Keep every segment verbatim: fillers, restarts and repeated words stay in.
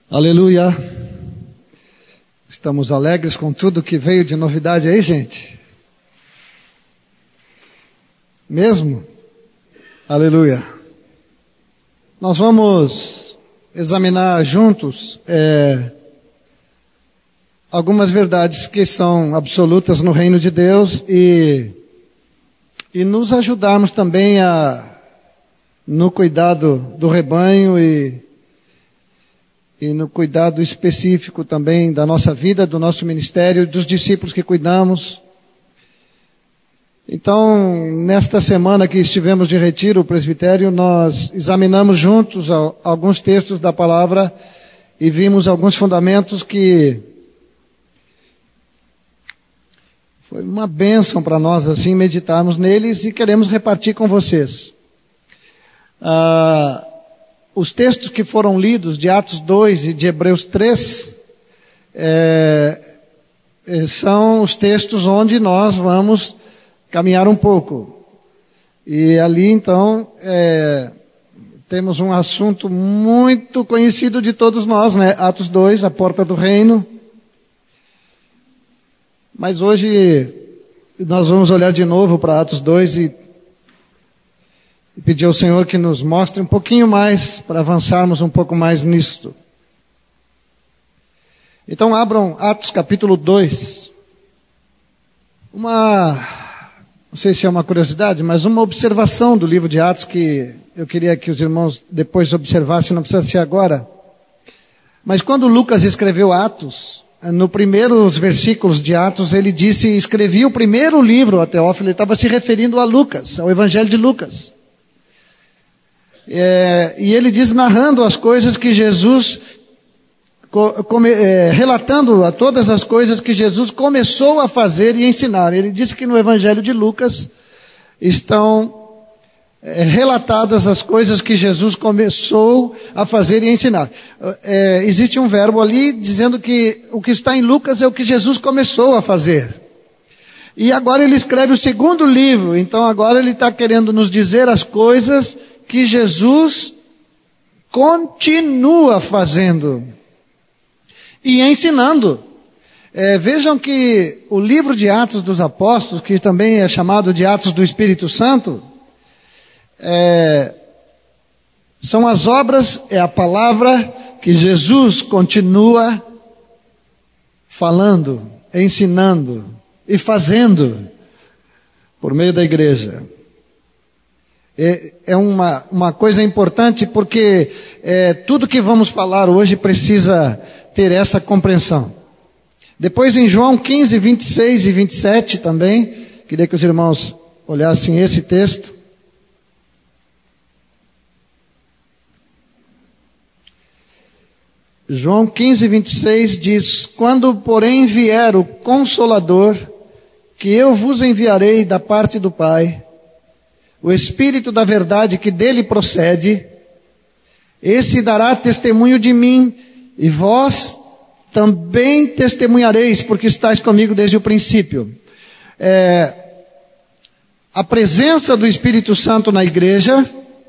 Aleluia. Estamos alegres com tudo que veio de novidade aí, gente? Mesmo? Aleluia. Nós vamos examinar juntos é, algumas verdades que são absolutas no reino de Deus e, e nos ajudarmos também a, no cuidado do rebanho e E no cuidado específico também da nossa vida, do nosso ministério, dos discípulos que cuidamos. Então, nesta semana que estivemos de retiro, o presbitério, nós examinamos juntos alguns textos da palavra e vimos alguns fundamentos que foi uma bênção para nós, assim, meditarmos neles e queremos repartir com vocês. Ah... Os textos que foram lidos de Atos dois e de Hebreus três é, são os textos onde nós vamos caminhar um pouco. E ali então é, temos um assunto muito conhecido de todos nós, né? Atos dois, a porta do reino. Mas hoje nós vamos olhar de novo para Atos dois e E pedir ao Senhor que nos mostre um pouquinho mais, para avançarmos um pouco mais nisto. Então abram Atos capítulo dois. Uma, não sei se é uma curiosidade, mas uma observação do livro de Atos que eu queria que os irmãos depois observassem, não precisa ser agora. Mas quando Lucas escreveu Atos, no primeiros versículos de Atos, ele disse, escrevi o primeiro livro a Teófilo, ele estava se referindo a Lucas, ao Evangelho de Lucas. É, e ele diz, narrando as coisas que Jesus, come, é, relatando a todas as coisas que Jesus começou a fazer e ensinar. Ele disse que no Evangelho de Lucas estão é, relatadas as coisas que Jesus começou a fazer e ensinar. É, existe um verbo ali dizendo que o que está em Lucas é o que Jesus começou a fazer. E agora ele escreve o segundo livro, então agora ele está querendo nos dizer as coisas que Jesus continua fazendo e ensinando. É, vejam que o livro de Atos dos Apóstolos, que também é chamado de Atos do Espírito Santo, é, são as obras, é a palavra que Jesus continua falando, ensinando e fazendo por meio da igreja. É uma, uma coisa importante porque é, tudo que vamos falar hoje precisa ter essa compreensão. Depois em João quinze, vinte e seis e vinte e sete também, queria que os irmãos olhassem esse texto. João quinze, vinte e seis diz, quando porém vier o Consolador, que eu vos enviarei da parte do Pai, o Espírito da verdade que dele procede, esse dará testemunho de mim, e vós também testemunhareis, porque estáis comigo desde o princípio. É, a presença do Espírito Santo na igreja,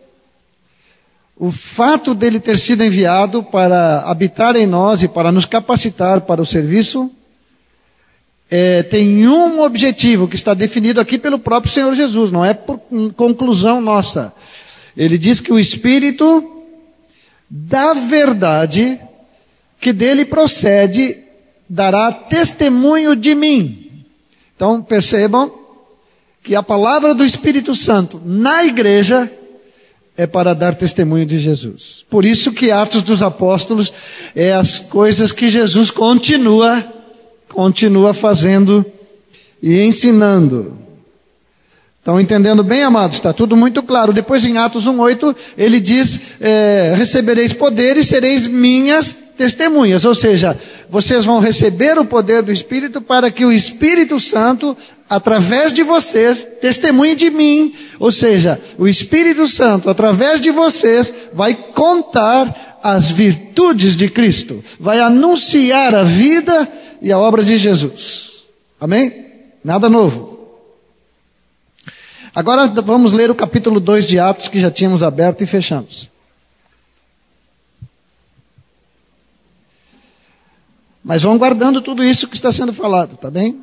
o fato dele ter sido enviado para habitar em nós e para nos capacitar para o serviço, É, tem um objetivo que está definido aqui pelo próprio Senhor Jesus, não é por conclusão nossa. Ele diz que o Espírito da verdade que dele procede dará testemunho de mim. Então percebam que a palavra do Espírito Santo na igreja é para dar testemunho de Jesus. Por isso que Atos dos Apóstolos é as coisas que Jesus continua Continua fazendo e ensinando. Estão entendendo bem, amados? Está tudo muito claro. Depois em Atos um, oito, ele diz, é, recebereis poder e sereis minhas testemunhas. Ou seja, vocês vão receber o poder do Espírito para que o Espírito Santo, através de vocês, testemunhe de mim. Ou seja, o Espírito Santo, através de vocês, vai contar as virtudes de Cristo. Vai anunciar a vida e a obra de Jesus. Amém? Nada novo. Agora vamos ler o capítulo dois de Atos, que já tínhamos aberto e fechamos. Mas vão guardando tudo isso que está sendo falado, tá bem?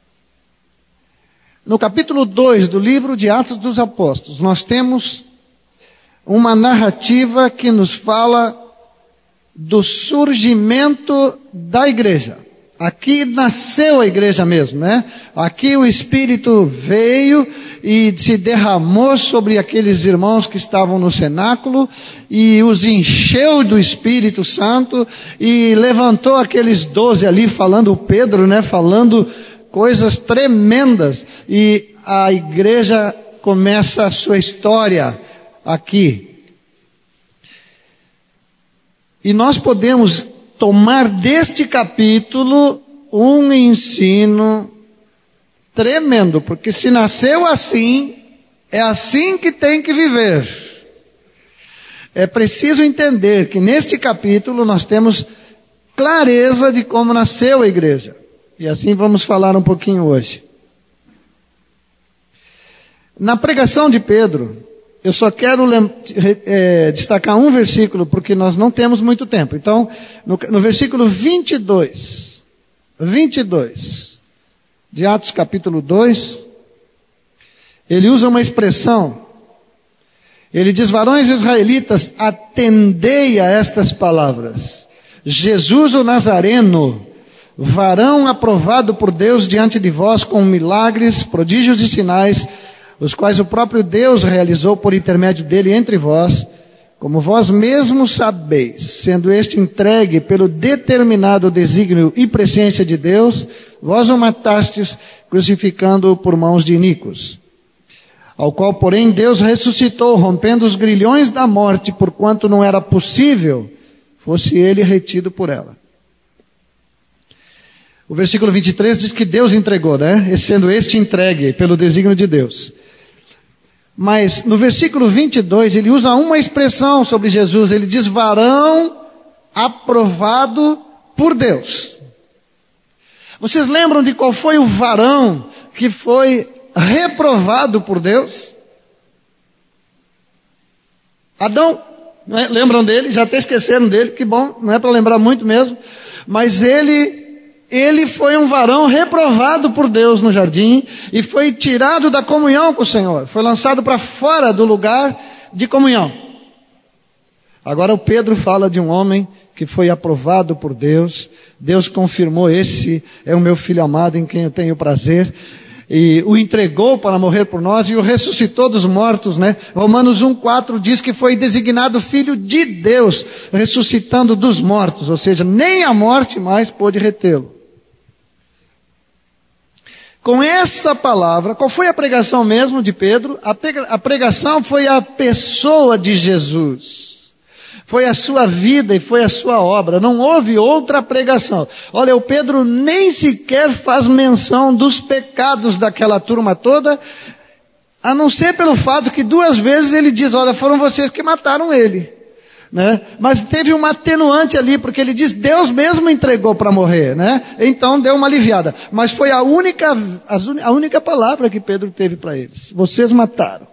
No capítulo dois do livro de Atos dos Apóstolos, nós temos uma narrativa que nos fala do surgimento da igreja. Aqui nasceu a igreja mesmo, né? Aqui o Espírito veio e se derramou sobre aqueles irmãos que estavam no cenáculo e os encheu do Espírito Santo e levantou aqueles doze ali, falando o Pedro, né? Falando coisas tremendas, e a igreja começa a sua história aqui. E nós podemos tomar deste capítulo um ensino tremendo, porque se nasceu assim, é assim que tem que viver. É preciso entender que neste capítulo nós temos clareza de como nasceu a igreja. E assim vamos falar um pouquinho hoje. Na pregação de Pedro, eu só quero é, destacar um versículo, porque nós não temos muito tempo. Então, no, no versículo vinte e dois, vinte e dois, de Atos capítulo dois, ele usa uma expressão. Ele diz: varões israelitas, atendei a estas palavras. Jesus o Nazareno, varão aprovado por Deus diante de vós com milagres, prodígios e sinais, os quais o próprio Deus realizou por intermédio dele entre vós, como vós mesmos sabeis, sendo este entregue pelo determinado desígnio e presciência de Deus, vós o matastes, crucificando-o por mãos de iníquos. Ao qual, porém, Deus ressuscitou, rompendo os grilhões da morte, porquanto não era possível fosse ele retido por ela. O versículo vinte e três diz que Deus entregou, né? Sendo este entregue pelo desígnio de Deus. Mas no versículo vinte e dois ele usa uma expressão sobre Jesus. Ele diz: varão aprovado por Deus. Vocês lembram de qual foi o varão que foi reprovado por Deus? Adão. Não é? Lembram dele? Já até esqueceram dele. Que bom, não é para lembrar muito mesmo. Mas ele... Ele foi um varão reprovado por Deus no jardim e foi tirado da comunhão com o Senhor. Foi lançado para fora do lugar de comunhão. Agora o Pedro fala de um homem que foi aprovado por Deus. Deus confirmou: esse é o meu filho amado em quem eu tenho prazer. E o entregou para morrer por nós e o ressuscitou dos mortos, né? Romanos um, quatro diz que foi designado filho de Deus, ressuscitando dos mortos. Ou seja, nem a morte mais pôde retê-lo. Com essa palavra, qual foi a pregação mesmo de Pedro? A pregação foi a pessoa de Jesus. Foi a sua vida e foi a sua obra. Não houve outra pregação. Olha, o Pedro nem sequer faz menção dos pecados daquela turma toda, a não ser pelo fato que duas vezes ele diz: olha, foram vocês que mataram ele. Né? Mas teve uma atenuante ali, porque ele diz: Deus mesmo entregou para morrer, né? Então deu uma aliviada. Mas foi a única, a única palavra que Pedro teve para eles: vocês mataram.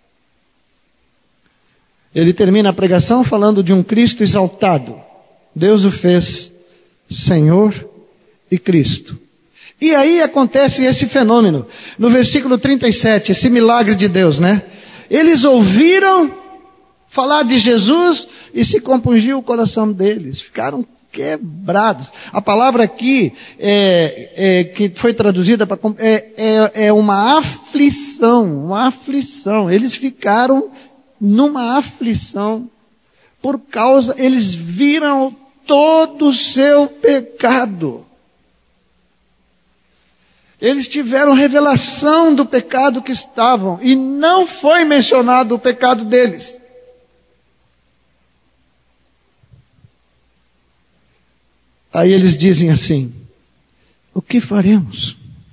Ele termina a pregação falando de um Cristo exaltado. Deus o fez Senhor e Cristo. E aí acontece esse fenômeno. No versículo trinta e sete, esse milagre de Deus, né? Eles ouviram falar de Jesus e se compungiu o coração deles. Ficaram quebrados. A palavra aqui, é, é, que foi traduzida para é, é, é uma aflição, uma aflição. Eles ficaram numa aflição por causa, eles viram todo o seu pecado. Eles tiveram revelação do pecado que estavam, e não foi mencionado o pecado deles. Aí eles dizem assim: o que faremos?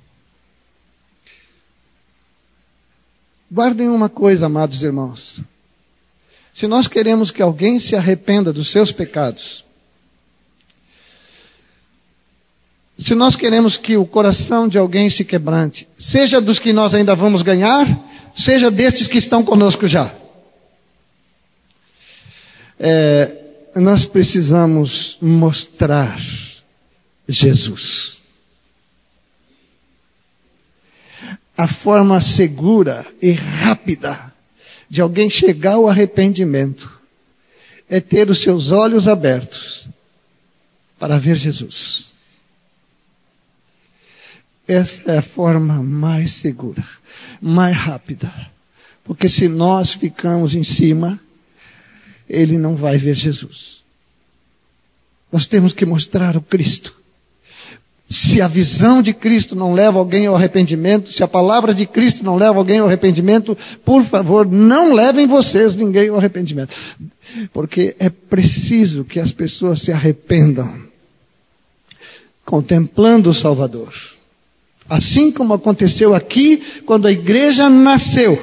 Guardem uma coisa, amados irmãos. Se nós queremos que alguém se arrependa dos seus pecados, se nós queremos que o coração de alguém se quebrante, seja dos que nós ainda vamos ganhar, seja destes que estão conosco já, é, nós precisamos mostrar Jesus. A forma segura e rápida de alguém chegar ao arrependimento é ter os seus olhos abertos para ver Jesus. Essa é a forma mais segura, mais rápida. Porque se nós ficamos em cima, ele não vai ver Jesus. Nós temos que mostrar o Cristo. Se a visão de Cristo não leva alguém ao arrependimento, se a palavra de Cristo não leva alguém ao arrependimento, por favor, não levem vocês ninguém ao arrependimento. Porque é preciso que as pessoas se arrependam, contemplando o Salvador. Assim como aconteceu aqui, quando a igreja nasceu.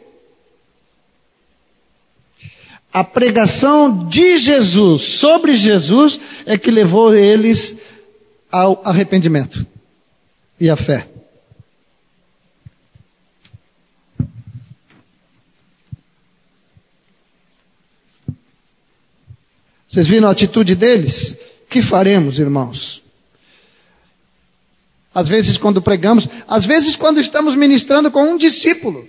A pregação de Jesus, sobre Jesus, é que levou eles ao arrependimento e à fé. Vocês viram a atitude deles? O que faremos, irmãos? Às vezes quando pregamos, às vezes quando estamos ministrando com um discípulo.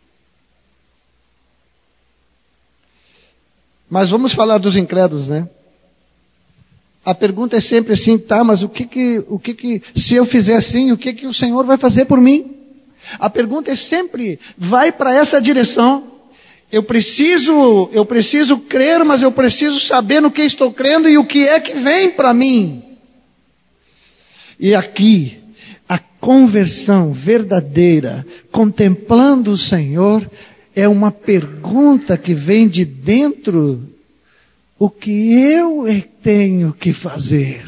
Mas vamos falar dos incrédulos, né? A pergunta é sempre assim, tá, mas o que que, o que que, se eu fizer assim, o que que o Senhor vai fazer por mim? A pergunta é sempre, vai para essa direção. Eu preciso, eu preciso crer, mas eu preciso saber no que estou crendo e o que é que vem para mim. E aqui, a conversão verdadeira, contemplando o Senhor, é uma pergunta que vem de dentro. O que eu tenho que fazer?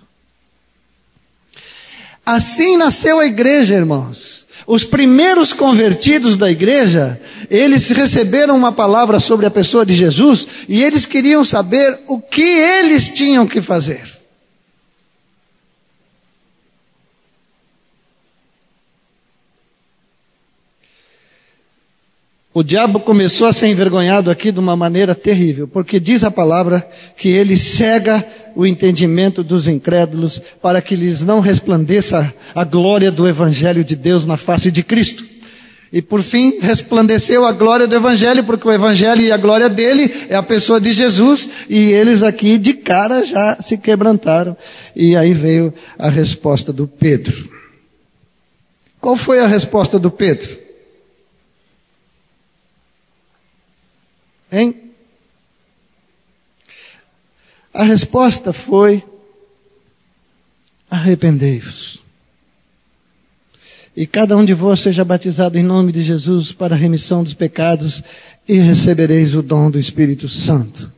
Assim nasceu a igreja, irmãos. Os primeiros convertidos da igreja, eles receberam uma palavra sobre a pessoa de Jesus e eles queriam saber o que eles tinham que fazer. O diabo começou a ser envergonhado aqui de uma maneira terrível, porque diz a palavra que ele cega o entendimento dos incrédulos para que lhes não resplandeça a glória do Evangelho de Deus na face de Cristo. E por fim, resplandeceu a glória do Evangelho, porque o Evangelho e a glória dele é a pessoa de Jesus, e eles aqui de cara já se quebrantaram. E aí veio a resposta do Pedro. Qual foi a resposta do Pedro? Hein? A resposta foi: arrependei-vos. E cada um de vós seja batizado em nome de Jesus para a remissão dos pecados e recebereis o dom do Espírito Santo.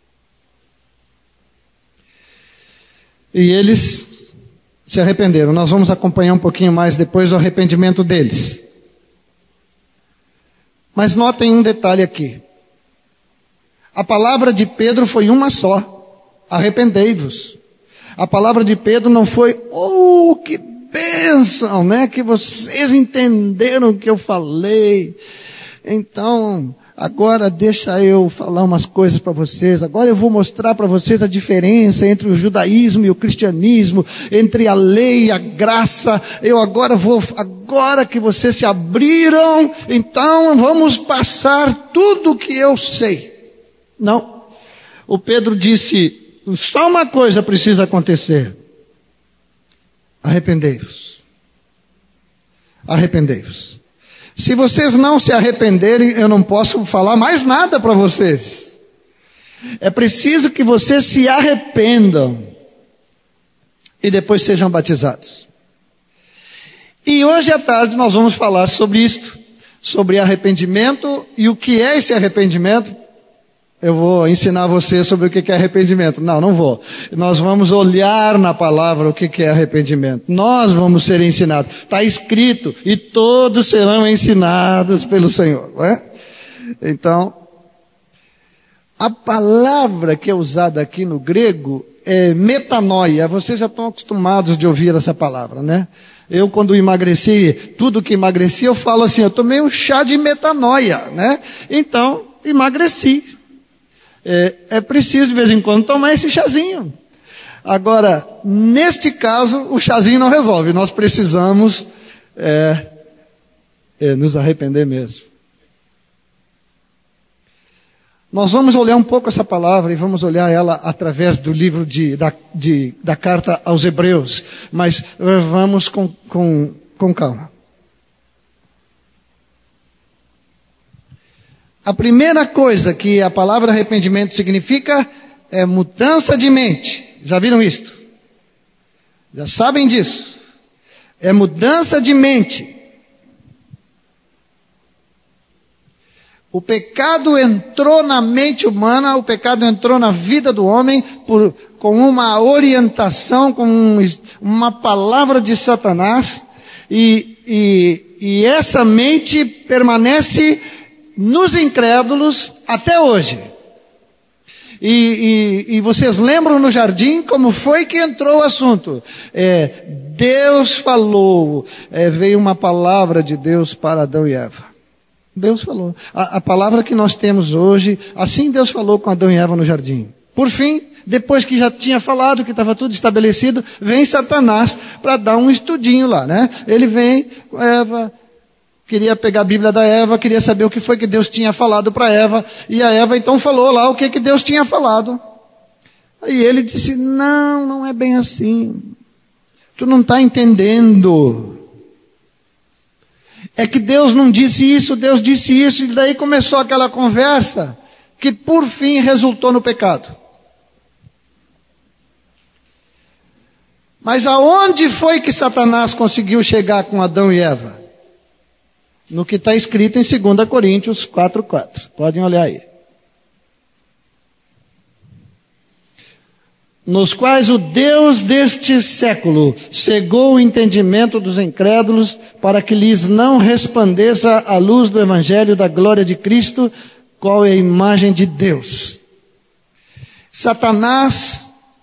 E eles se arrependeram. Nós vamos acompanhar um pouquinho mais depois o arrependimento deles. Mas notem um detalhe aqui. A palavra de Pedro foi uma só: arrependei-vos. A palavra de Pedro não foi, oh, que bênção, né? Que vocês entenderam o que eu falei. Então, agora deixa eu falar umas coisas para vocês. Agora eu vou mostrar para vocês a diferença entre o judaísmo e o cristianismo, entre a lei e a graça. Eu agora vou, agora que vocês se abriram, então vamos passar tudo o que eu sei. Não. O Pedro disse, só uma coisa precisa acontecer. Arrependei-vos. Arrependei-vos. Se vocês não se arrependerem, eu não posso falar mais nada para vocês. É preciso que vocês se arrependam e depois sejam batizados. E hoje à tarde nós vamos falar sobre isto, sobre arrependimento e o que é esse arrependimento. Eu vou ensinar você sobre o que é arrependimento. Não, não vou. Nós vamos olhar na palavra o que é arrependimento. Nós vamos ser ensinados. Está escrito, e todos serão ensinados pelo Senhor. Não é? Então, a palavra que é usada aqui no grego é metanoia. Vocês já estão acostumados de ouvir essa palavra, né? Eu, quando emagreci, tudo que emagreci, eu falo assim, eu tomei um chá de metanoia, né? Então, emagreci. É, é preciso de vez em quando tomar esse chazinho. Agora, neste caso, o chazinho não resolve. Nós precisamos é, é, nos arrepender mesmo. Nós vamos olhar um pouco essa palavra e vamos olhar ela através do livro de, da, de, da carta aos Hebreus. Mas vamos com, com, com calma. A primeira coisa que a palavra arrependimento significa é mudança de mente. Já viram isto? Já sabem disso. É mudança de mente. O pecado entrou na mente humana, o pecado entrou na vida do homem por, com uma orientação, com um, uma palavra de Satanás, e, e, e essa mente permanece nos incrédulos até hoje. E, e, e vocês lembram no jardim como foi que entrou o assunto? É, Deus falou, é, veio uma palavra de Deus para Adão e Eva. Deus falou. A, a palavra que nós temos hoje, assim Deus falou com Adão e Eva no jardim. Por fim, depois que já tinha falado, que estava tudo estabelecido, vem Satanás para dar um estudinho lá, né? Ele vem, Eva, queria pegar a Bíblia da Eva, queria saber o que foi que Deus tinha falado para Eva, e a Eva então falou lá o que, que Deus tinha falado. Aí ele disse, não, não é bem assim. Tu não está entendendo. É que Deus não disse isso, Deus disse isso, e daí começou aquela conversa que por fim resultou no pecado. Mas aonde foi que Satanás conseguiu chegar com Adão e Eva? No que está escrito em dois Coríntios quatro, quatro. Podem olhar aí. Nos quais o Deus deste século cegou o entendimento dos incrédulos, para que lhes não resplandeça a luz do evangelho da glória de Cristo, qual é a imagem de Deus. Satanás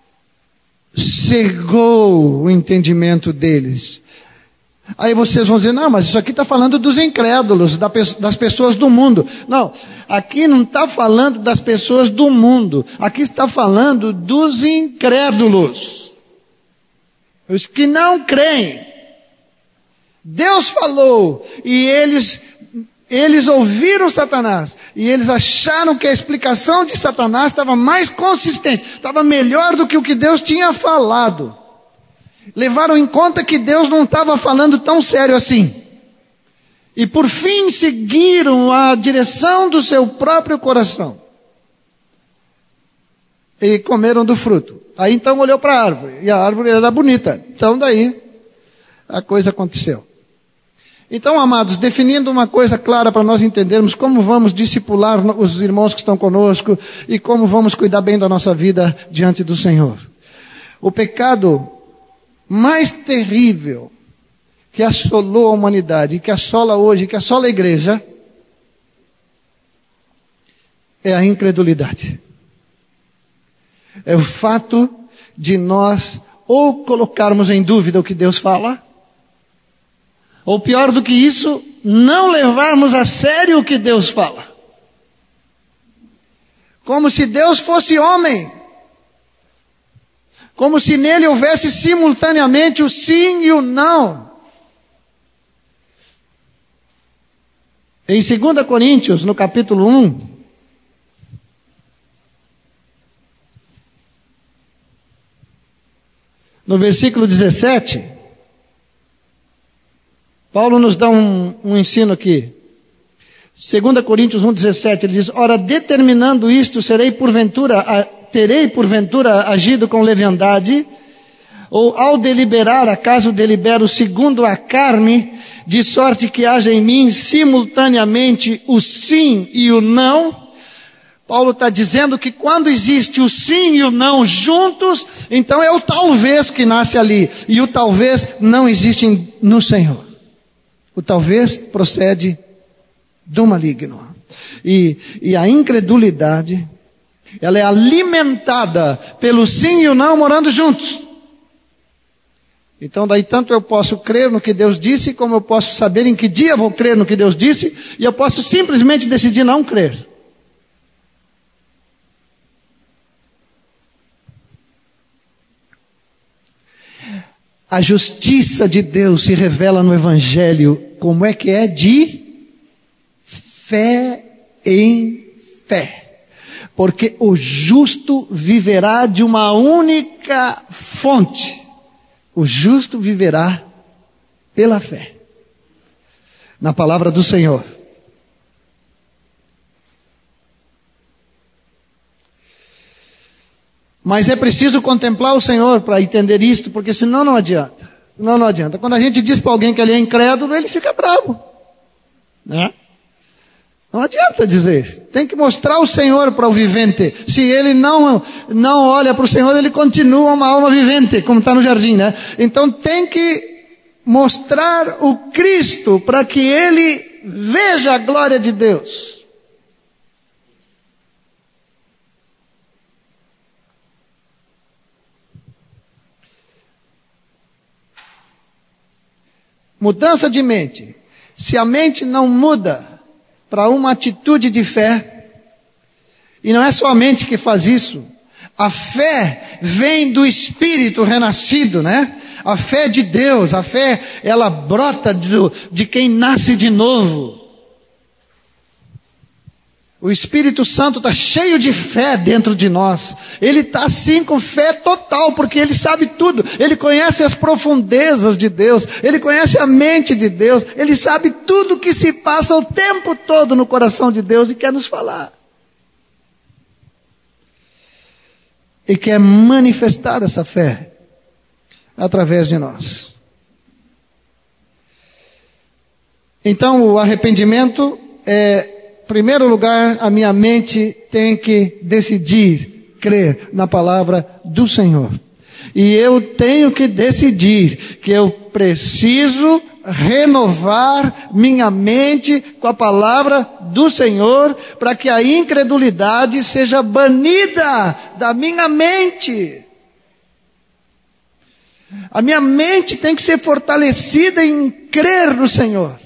cegou o entendimento deles. Aí vocês vão dizer, não, mas isso aqui está falando dos incrédulos, das pessoas do mundo. Não, aqui não está falando das pessoas do mundo. Aqui está falando dos incrédulos. Os que não creem. Deus falou e eles, eles ouviram Satanás. E eles acharam que a explicação de Satanás estava mais consistente, estava melhor do que o que Deus tinha falado. Levaram em conta que Deus não estava falando tão sério assim. E por fim seguiram a direção do seu próprio coração. E comeram do fruto. Aí então olhou para a árvore. E a árvore era bonita. Então daí a coisa aconteceu. Então, amados, definindo uma coisa clara para nós entendermos como vamos discipular os irmãos que estão conosco e como vamos cuidar bem da nossa vida diante do Senhor. O pecado mais terrível que assolou a humanidade, que assola hoje, que assola a igreja, é a incredulidade. É o fato de nós ou colocarmos em dúvida o que Deus fala, ou pior do que isso, não levarmos a sério o que Deus fala. Como se Deus fosse homem. Como se nele houvesse simultaneamente o sim e o não. Em dois Coríntios, no capítulo um, no versículo dezessete, Paulo nos dá um, um ensino aqui. dois Coríntios um, dezessete, ele diz, ora, determinando isto, serei porventura... A, terei porventura agido com leviandade, ou ao deliberar, acaso delibero segundo a carne, de sorte que haja em mim simultaneamente o sim e o não. Paulo está dizendo que quando existe o sim e o não juntos, então é o talvez que nasce ali, e o talvez não existe no Senhor. O talvez procede do maligno. E, e a incredulidade, ela é alimentada pelo sim e o não morando juntos. Então daí tanto eu posso crer no que Deus disse, como eu posso saber em que dia vou crer no que Deus disse, e eu posso simplesmente decidir não crer. A justiça de Deus se revela no Evangelho. Como é que é? De fé em fé. Porque o justo viverá de uma única fonte. O justo viverá pela fé. Na palavra do Senhor. Mas é preciso contemplar o Senhor para entender isto, porque senão não adianta. Não, não adianta. Quando a gente diz para alguém que ele é incrédulo, ele fica bravo. Né? Não adianta dizer. Tem que mostrar o Senhor para o vivente. Se ele não, não olha para o Senhor, ele continua uma alma vivente, como está no jardim, né? Então tem que mostrar o Cristo para que ele veja a glória de Deus. Mudança de mente. Se a mente não muda para uma atitude de fé, e não é só a mente que faz isso, a fé vem do Espírito renascido, né? A fé de Deus, a fé, ela brota de, de quem nasce de novo. O Espírito Santo está cheio de fé dentro de nós. Ele está assim com fé total, porque ele sabe tudo. Ele conhece as profundezas de Deus. Ele conhece a mente de Deus. Ele sabe tudo que se passa o tempo todo no coração de Deus e quer nos falar. E quer manifestar essa fé através de nós. Então o arrependimento é, em primeiro lugar, a minha mente tem que decidir crer na palavra do Senhor. E eu tenho que decidir que eu preciso renovar minha mente com a palavra do Senhor, para que a incredulidade seja banida da minha mente. A minha mente tem que ser fortalecida em crer no Senhor.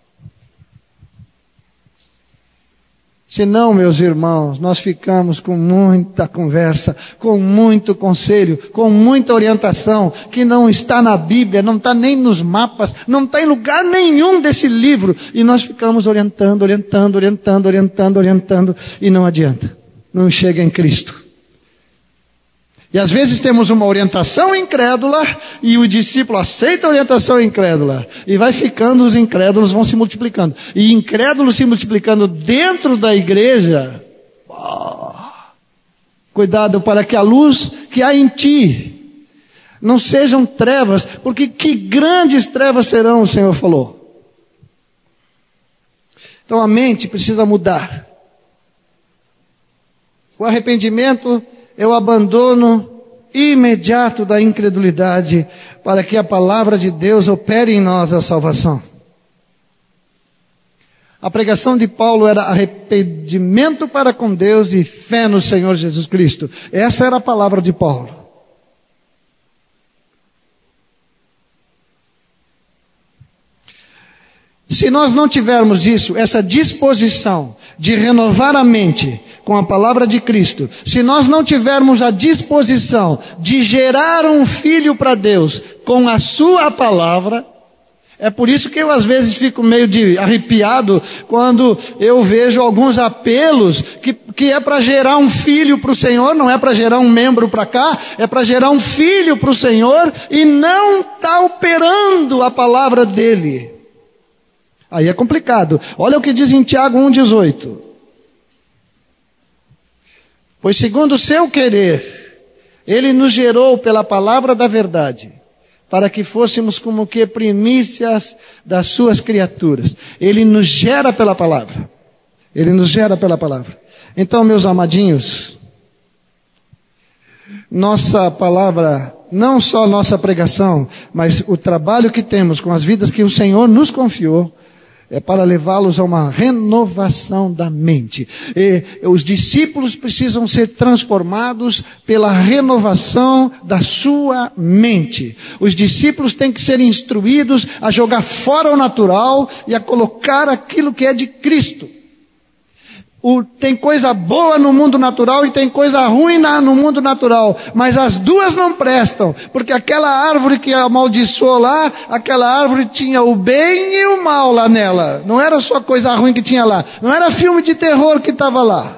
Senão, meus irmãos, nós ficamos com muita conversa, com muito conselho, com muita orientação, que não está na Bíblia, não está nem nos mapas, não está em lugar nenhum desse livro. E nós ficamos orientando, orientando, orientando, orientando, orientando, e não adianta. Não chega em Cristo. E às vezes temos uma orientação incrédula e o discípulo aceita a orientação incrédula. E vai ficando, os incrédulos vão se multiplicando. E incrédulos se multiplicando dentro da igreja. Oh, cuidado para que a luz que há em ti não sejam trevas. Porque que grandes trevas serão, o Senhor falou. Então a mente precisa mudar. O arrependimento é o abandono imediato da incredulidade para que a palavra de Deus opere em nós a salvação. A pregação de Paulo era arrependimento para com Deus e fé no Senhor Jesus Cristo. Essa era a palavra de Paulo. Se nós não tivermos isso, essa disposição de renovar a mente com a palavra de Cristo, se nós não tivermos a disposição de gerar um filho para Deus com a sua palavra, é por isso que eu às vezes fico meio de arrepiado quando eu vejo alguns apelos que, que é para gerar um filho para o Senhor, não é para gerar um membro para cá, é para gerar um filho para o Senhor e não está operando a palavra dele. Aí é complicado. Olha o que diz em Tiago um, dezoito. Pois segundo o seu querer, ele nos gerou pela palavra da verdade, para que fôssemos como que primícias das suas criaturas. Ele nos gera pela palavra. Ele nos gera pela palavra. Então, meus amadinhos, nossa palavra, não só nossa pregação, mas o trabalho que temos com as vidas que o Senhor nos confiou, é para levá-los a uma renovação da mente. E os discípulos precisam ser transformados pela renovação da sua mente. Os discípulos têm que ser instruídos a jogar fora o natural e a colocar aquilo que é de Cristo. O, tem coisa boa no mundo natural e tem coisa ruim na, no mundo natural. Mas as duas não prestam. Porque aquela árvore que amaldiçoou lá, aquela árvore tinha o bem e o mal lá nela. Não era só coisa ruim que tinha lá. Não era filme de terror que estava lá.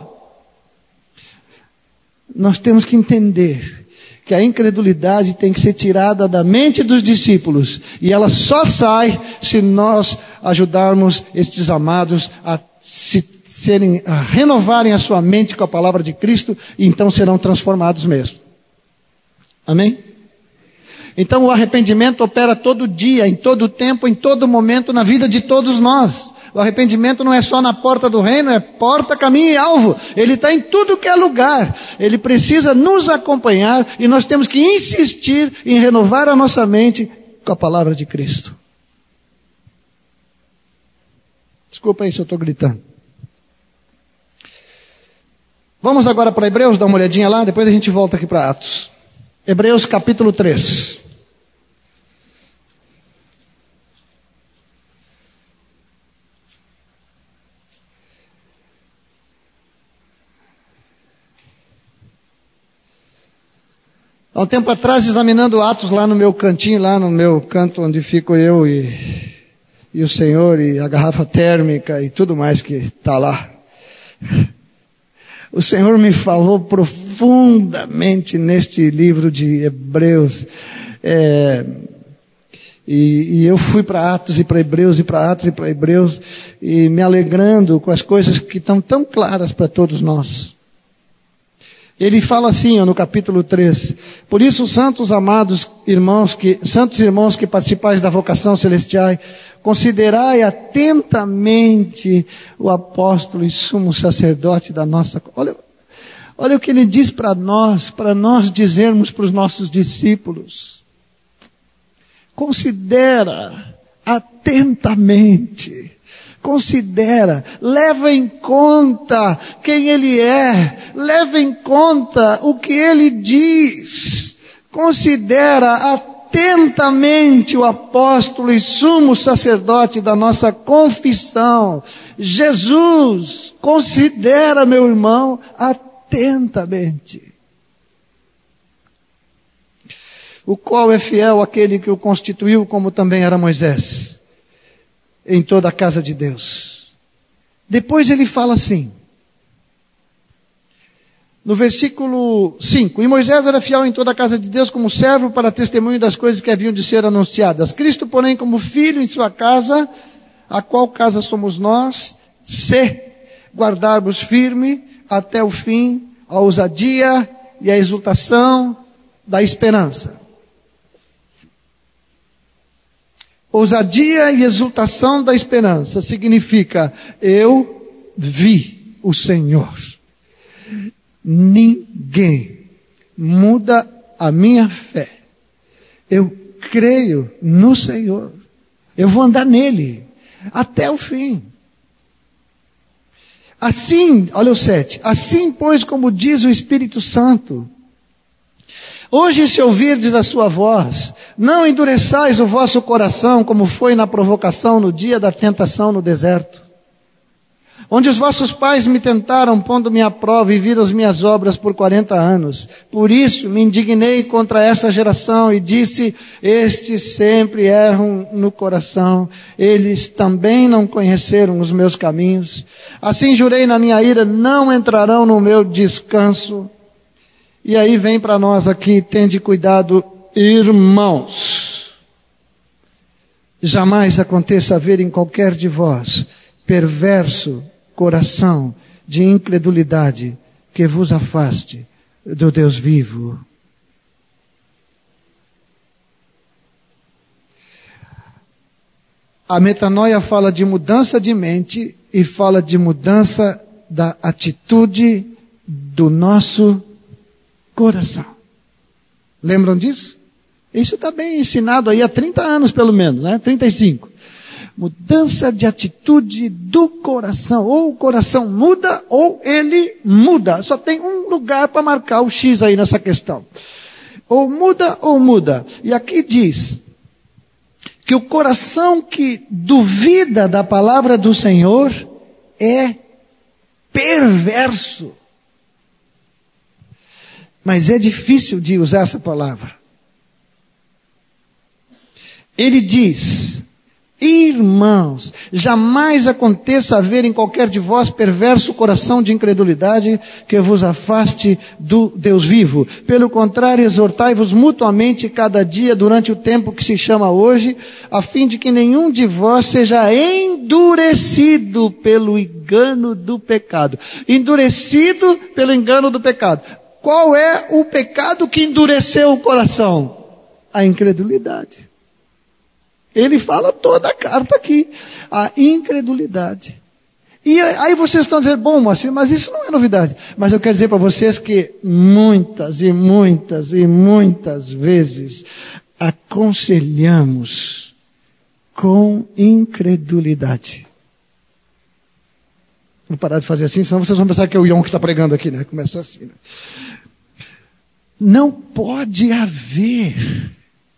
Nós temos que entender que a incredulidade tem que ser tirada da mente dos discípulos. E ela só sai se nós ajudarmos estes amados a se serem, a renovarem a sua mente com a palavra de Cristo, e então serão transformados mesmo. Amém? Então o arrependimento opera todo dia, em todo tempo, em todo momento, na vida de todos nós. O arrependimento não é só na porta do reino, é porta, caminho e alvo. Ele está em tudo que é lugar. Ele precisa nos acompanhar e nós temos que insistir em renovar a nossa mente com a palavra de Cristo. Desculpa aí se eu estou gritando. Vamos agora para Hebreus, dar uma olhadinha lá, depois a gente volta aqui para Atos. Hebreus capítulo três. Há um tempo atrás, examinando Atos lá no meu cantinho, lá no meu canto onde fico eu e, e o Senhor e a garrafa térmica e tudo mais que está lá. O Senhor me falou profundamente neste livro de Hebreus. É, e, e eu fui para Atos e para Hebreus e para Atos e para Hebreus e me alegrando com as coisas que estão tão claras para todos nós. Ele fala assim, ó, no capítulo três, por isso, santos amados irmãos, que, santos irmãos que participais da vocação celestial, considerai atentamente o apóstolo e sumo sacerdote da nossa... Olha, olha o que ele diz para nós, para nós dizermos para os nossos discípulos. Considera atentamente. Considera, leva em conta quem ele é, leva em conta o que ele diz, considera atentamente o apóstolo e sumo sacerdote da nossa confissão, Jesus. Considera, meu irmão, atentamente. O qual é fiel àquele que o constituiu, como também era Moisés, em toda a casa de Deus. Depois ele fala assim, no versículo cinco, e Moisés era fiel em toda a casa de Deus como servo para testemunho das coisas que haviam de ser anunciadas. Cristo, porém, como filho em sua casa, a qual casa somos nós, se guardarmos firme até o fim a ousadia e a exultação da esperança. Ousadia e exultação da esperança significa, eu vi o Senhor. Ninguém muda a minha fé. Eu creio no Senhor. Eu vou andar nele até o fim. Assim, olha o sete, assim pois como diz o Espírito Santo, hoje se ouvirdes a sua voz, não endureçais o vosso coração, como foi na provocação no dia da tentação no deserto, onde os vossos pais me tentaram, pondo-me à prova e viram as minhas obras por quarenta anos. Por isso me indignei contra essa geração e disse, estes sempre erram no coração, eles também não conheceram os meus caminhos. Assim jurei na minha ira, não entrarão no meu descanso. E aí vem para nós aqui, tende cuidado, irmãos. Jamais aconteça haver em qualquer de vós perverso coração de incredulidade que vos afaste do Deus vivo. A metanoia fala de mudança de mente e fala de mudança da atitude do nosso coração. Lembram disso? Isso está bem ensinado aí há trinta anos pelo menos, né? trinta e cinco. Mudança de atitude do coração. Ou o coração muda, ou ele muda. Só tem um lugar para marcar o X aí nessa questão. Ou muda, ou muda. E aqui diz que o coração que duvida da palavra do Senhor é perverso. Mas é difícil de usar essa palavra. Ele diz: irmãos, jamais aconteça haver em qualquer de vós perverso coração de incredulidade que vos afaste do Deus vivo. Pelo contrário, exortai-vos mutuamente cada dia durante o tempo que se chama hoje, a fim de que nenhum de vós seja endurecido pelo engano do pecado. Endurecido pelo engano do pecado. Qual é o pecado que endureceu o coração? A incredulidade. Ele fala toda a carta aqui, a incredulidade. E aí vocês estão dizendo, bom, mas, mas isso não é novidade. Mas eu quero dizer para vocês que muitas e muitas e muitas vezes aconselhamos com incredulidade. Vou parar de fazer assim, senão vocês vão pensar que é o Ion que está pregando aqui, né? Começa assim, né? Não pode haver.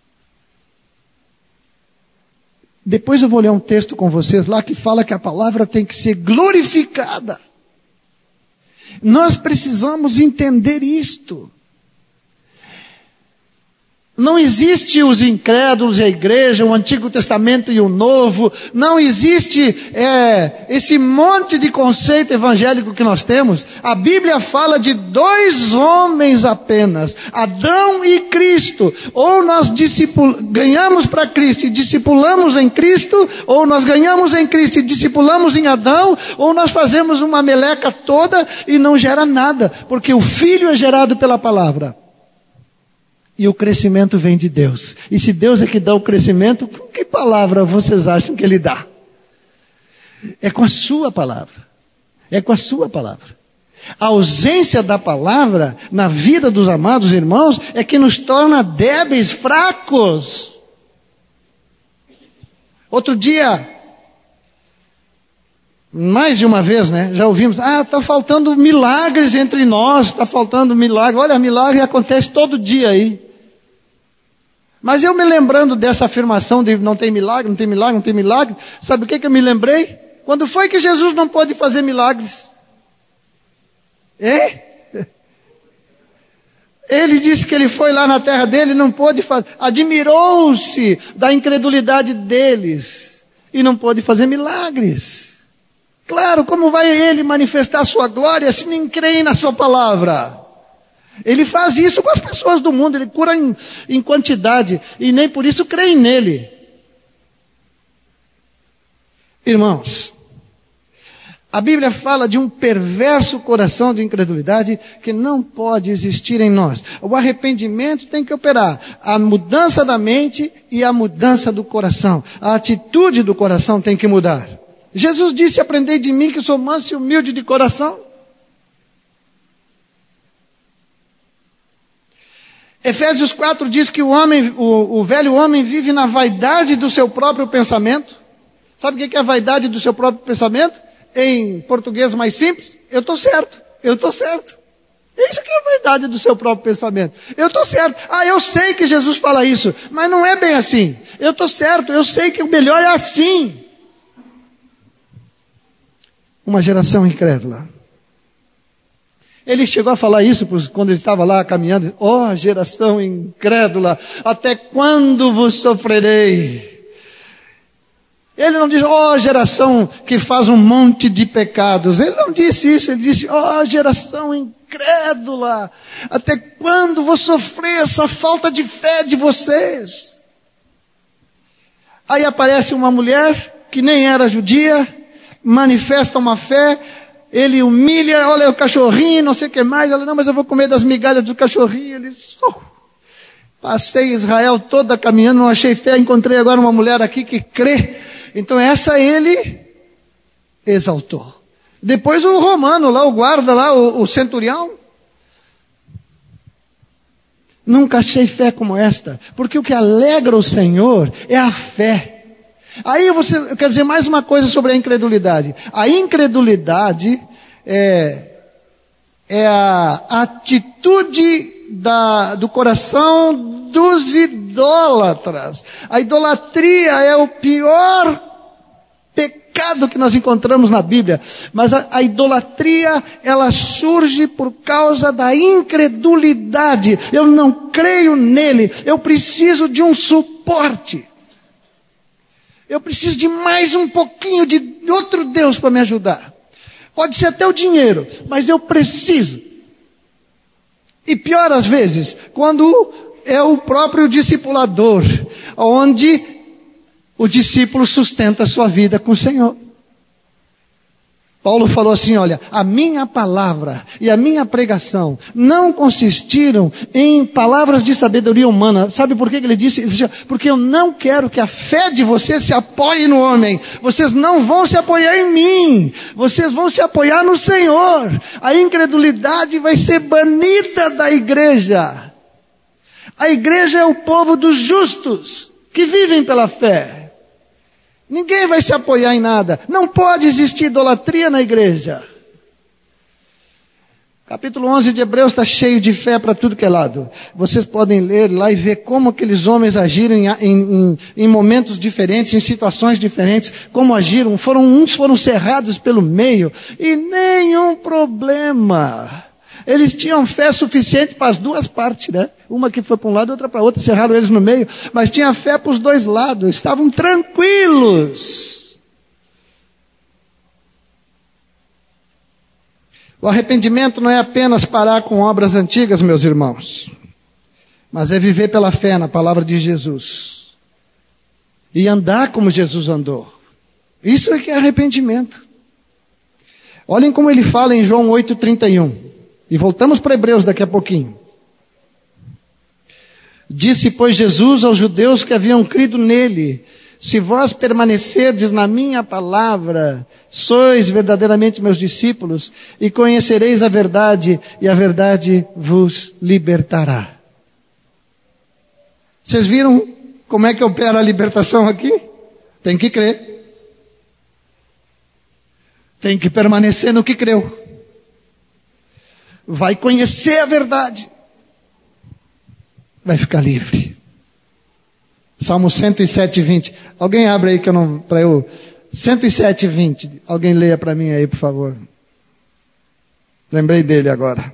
Depois eu vou ler um texto com vocês lá que fala que a palavra tem que ser glorificada. Nós precisamos entender isto. Não existe os incrédulos e a igreja, o Antigo Testamento e o Novo. Não existe é, esse monte de conceito evangélico que nós temos. A Bíblia fala de dois homens apenas, Adão e Cristo. Ou nós discipul... ganhamos para Cristo e discipulamos em Cristo, ou nós ganhamos em Cristo e discipulamos em Adão, ou nós fazemos uma meleca toda e não gera nada, porque o Filho é gerado pela palavra. E o crescimento vem de Deus. E se Deus é que dá o crescimento, com que palavra vocês acham que Ele dá? É com a sua palavra. É com a sua palavra. A ausência da palavra na vida dos amados irmãos é que nos torna débeis, fracos. Outro dia, mais de uma vez, né? Já ouvimos, ah, está faltando milagres entre nós, está faltando milagre. Olha, milagre acontece todo dia aí. Mas eu me lembrando dessa afirmação de não tem milagre, não tem milagre, não tem milagre, sabe o que, que eu me lembrei? Quando foi que Jesus não pôde fazer milagres? É? Ele disse que ele foi lá na terra dele e não pôde fazer, admirou-se da incredulidade deles e não pôde fazer milagres. Claro, como vai ele manifestar a sua glória se nem creem na sua palavra? Ele faz isso com as pessoas do mundo, ele cura em, em quantidade, e nem por isso creem nele. Irmãos, a Bíblia fala de um perverso coração de incredulidade que não pode existir em nós. O arrependimento tem que operar a mudança da mente e a mudança do coração. A atitude do coração tem que mudar. Jesus disse, aprendei de mim que sou manso e humilde de coração. Efésios quatro diz que o, homem, o, o velho homem vive na vaidade do seu próprio pensamento. Sabe o que é a vaidade do seu próprio pensamento? Em português mais simples, eu estou certo, eu estou certo. Isso que é a vaidade do seu próprio pensamento. Eu estou certo. Ah, eu sei que Jesus fala isso, mas não é bem assim. Eu estou certo, eu sei que o melhor é assim. Uma geração incrédula. Ele chegou a falar isso quando ele estava lá caminhando. Ó, oh, geração incrédula, até quando vos sofrerei? Ele não diz, ó, oh, geração que faz um monte de pecados. Ele não disse isso, ele disse, ó, oh, geração incrédula, até quando vou sofrer essa falta de fé de vocês? Aí aparece uma mulher que nem era judia, manifesta uma fé, ele humilha, olha o cachorrinho, não sei o que mais, ela, não, mas eu vou comer das migalhas do cachorrinho. Ele, oh, passei Israel toda caminhando, não achei fé, encontrei agora uma mulher aqui que crê. Então essa ele exaltou. Depois o romano lá, o guarda lá, o, o centurião. Nunca achei fé como esta, porque o que alegra o Senhor é a fé. Aí você, eu quero dizer mais uma coisa sobre a incredulidade. A incredulidade é, é a atitude da, do coração dos idólatras. A idolatria é o pior pecado pecado que nós encontramos na Bíblia. Mas a, a idolatria, ela surge por causa da incredulidade. Eu não creio nele, eu preciso de um suporte. Eu preciso de mais um pouquinho de outro Deus para me ajudar. Pode ser até o dinheiro, mas eu preciso. E pior às vezes, quando é o próprio discipulador, onde o discípulo sustenta a sua vida com o Senhor. Paulo falou assim, olha, a minha palavra e a minha pregação não consistiram em palavras de sabedoria humana. Sabe por que ele disse? Ele disse? Porque eu não quero que a fé de vocês se apoie no homem. Vocês não vão se apoiar em mim. Vocês vão se apoiar no Senhor. A incredulidade vai ser banida da igreja. A igreja é o povo dos justos, que vivem pela fé. Ninguém vai se apoiar em nada. Não pode existir idolatria na igreja. Capítulo onze de Hebreus está cheio de fé para tudo que é lado. Vocês podem ler lá e ver como aqueles homens agiram em, em, em momentos diferentes, em situações diferentes, como agiram. Foram, uns foram cerrados pelo meio e nenhum problema. Eles tinham fé suficiente para as duas partes, né? Uma que foi para um lado e outra para o outro, cerraram eles no meio, mas tinha fé para os dois lados, estavam tranquilos. O arrependimento não é apenas parar com obras antigas, meus irmãos, mas é viver pela fé na palavra de Jesus e andar como Jesus andou. Isso é que é arrependimento. Olhem como ele fala em João oito, trinta e um. E voltamos para Hebreus daqui a pouquinho. Disse, pois, Jesus aos judeus que haviam crido nele, se vós permanecerdes na minha palavra, sois verdadeiramente meus discípulos, e conhecereis a verdade, e a verdade vos libertará. Vocês viram como é que opera a libertação aqui? Tem que crer. Tem que permanecer no que creu. Vai conhecer a verdade. Vai ficar livre. Salmo cento e sete, vinte. Alguém abre aí que eu não, para eu. cento e sete, vinte. Alguém leia para mim aí, por favor. Lembrei dele agora.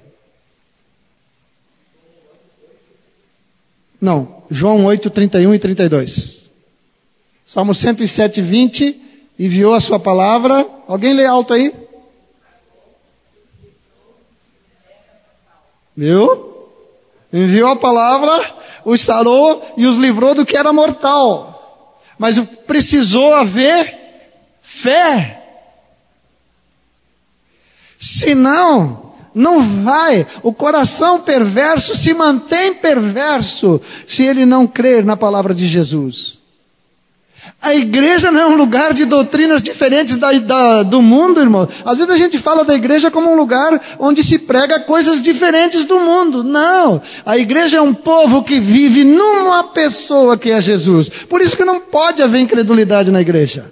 Não, João oito, trinta e um e trinta e dois. Salmo cento e sete, vinte. Enviou a sua palavra. Alguém lê alto aí? Viu? Enviou a palavra, os sarou e os livrou do que era mortal. Mas precisou haver fé. Senão, não vai. O coração perverso se mantém perverso se ele não crer na palavra de Jesus. A igreja não é um lugar de doutrinas diferentes da, da, do mundo, irmão. Às vezes a gente fala da igreja como um lugar onde se prega coisas diferentes do mundo. Não. A igreja é um povo que vive numa pessoa que é Jesus. Por isso que não pode haver incredulidade na igreja.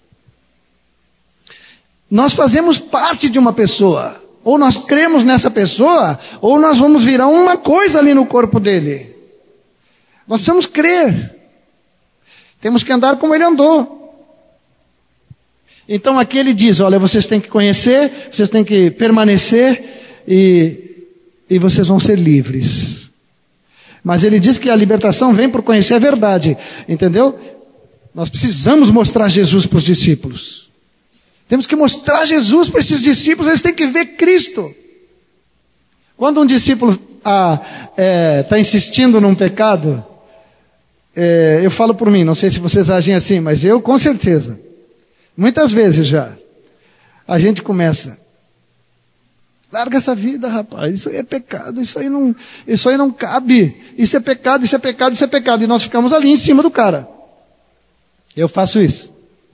Nós fazemos parte de uma pessoa. Ou nós cremos nessa pessoa, ou nós vamos virar uma coisa ali no corpo dele. Nós precisamos crer. Temos que andar como ele andou. Então aqui ele diz, olha, vocês têm que conhecer, vocês têm que permanecer e, e vocês vão ser livres. Mas ele diz que a libertação vem por conhecer a verdade, entendeu? Nós precisamos mostrar Jesus para os discípulos. Temos que mostrar Jesus para esses discípulos, eles têm que ver Cristo. Quando um discípulo está ah, é, insistindo num pecado, É, eu falo por mim, não sei se vocês agem assim, mas eu com certeza, muitas vezes já, a gente começa, larga essa vida, rapaz, isso aí é pecado, isso aí não, isso aí não cabe, isso é pecado, isso é pecado, isso é pecado, e nós ficamos ali em cima do cara. Eu faço isso.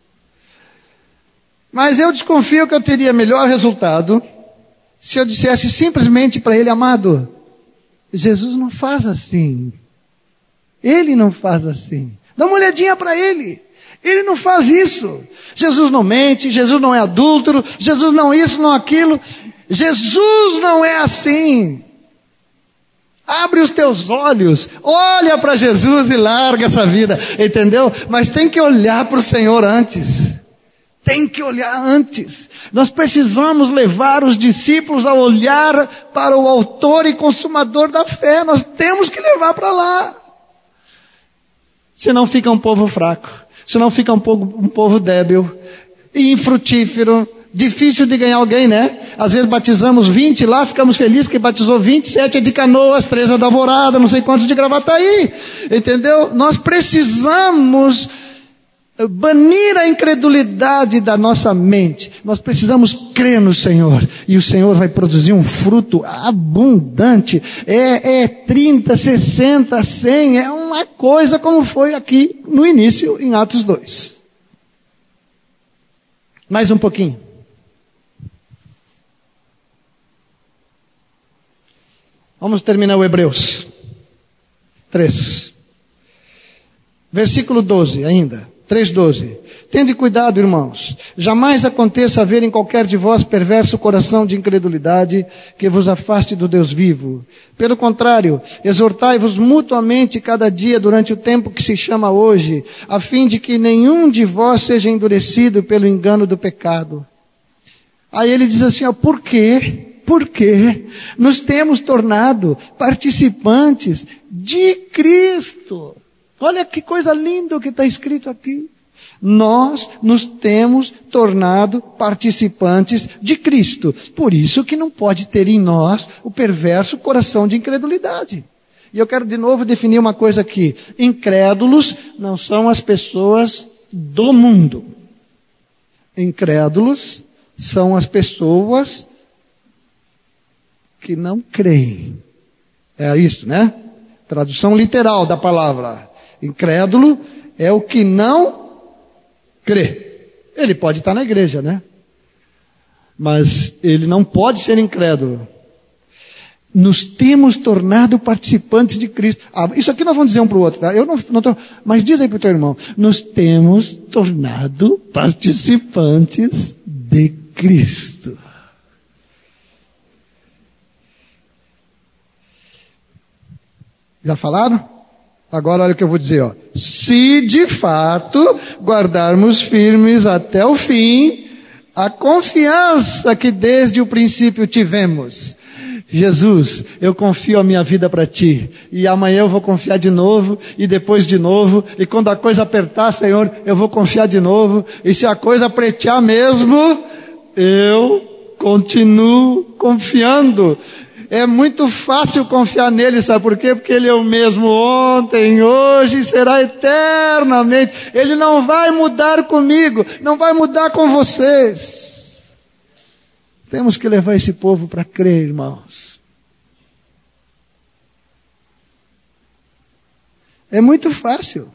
Mas eu desconfio que eu teria melhor resultado se eu dissesse simplesmente para ele, amado, Jesus não faz assim. Ele não faz assim. Dá uma olhadinha para ele. Ele não faz isso. Jesus não mente, Jesus não é adúltero, Jesus não isso, não aquilo. Jesus não é assim. Abre os teus olhos, olha para Jesus e larga essa vida, entendeu? Mas tem que olhar para o Senhor antes. tem que olhar antes. Nós precisamos levar os discípulos a olhar para o autor e consumador da fé. Nós temos que levar para lá. Senão fica um povo fraco. Senão fica um povo, um povo débil, infrutífero, difícil de ganhar alguém, né? Às vezes batizamos vinte lá, ficamos felizes que batizou vinte, sete é de Canoas, três é da Alvorada, não sei quantos de Gravataí. Entendeu? Nós precisamos banir a incredulidade da nossa mente. Nós precisamos crer no Senhor. E o Senhor vai produzir um fruto abundante. É, é trinta, sessenta, cem. É uma coisa como foi aqui no início, em Atos dois. Mais um pouquinho. Vamos terminar o Hebreus três. Versículo doze ainda. três, doze. Tende cuidado, irmãos. Jamais aconteça haver em qualquer de vós perverso coração de incredulidade que vos afaste do Deus vivo. Pelo contrário, exortai-vos mutuamente cada dia durante o tempo que se chama hoje, a fim de que nenhum de vós seja endurecido pelo engano do pecado. Aí ele diz assim, ó, por quê? Porque nos temos tornado participantes de Cristo. Olha que coisa linda o que está escrito aqui. Nós nos temos tornado participantes de Cristo. Por isso que não pode ter em nós o perverso coração de incredulidade. E eu quero de novo definir uma coisa aqui. Incrédulos não são as pessoas do mundo. Incrédulos são as pessoas que não creem. É isso, né? Tradução literal da palavra. Incrédulo é o que não crê. Ele pode estar na igreja, né? Mas ele não pode ser incrédulo. Nos temos tornado participantes de Cristo. Ah, isso aqui nós vamos dizer um para o outro, tá? Eu não, não tô, mas diz aí para o teu irmão. Nos temos tornado participantes de Cristo. Já falaram? Agora olha o que eu vou dizer, ó. Se de fato guardarmos firmes até o fim a confiança que desde o princípio tivemos. Jesus, eu confio a minha vida para ti, e amanhã eu vou confiar de novo, e depois de novo, e quando a coisa apertar, Senhor, eu vou confiar de novo, e se a coisa pretear mesmo, eu continuo confiando. É muito fácil confiar nele, sabe por quê? Porque ele é o mesmo ontem, hoje e será eternamente. Ele não vai mudar comigo, não vai mudar com vocês. Temos que levar esse povo para crer, irmãos. É muito fácil.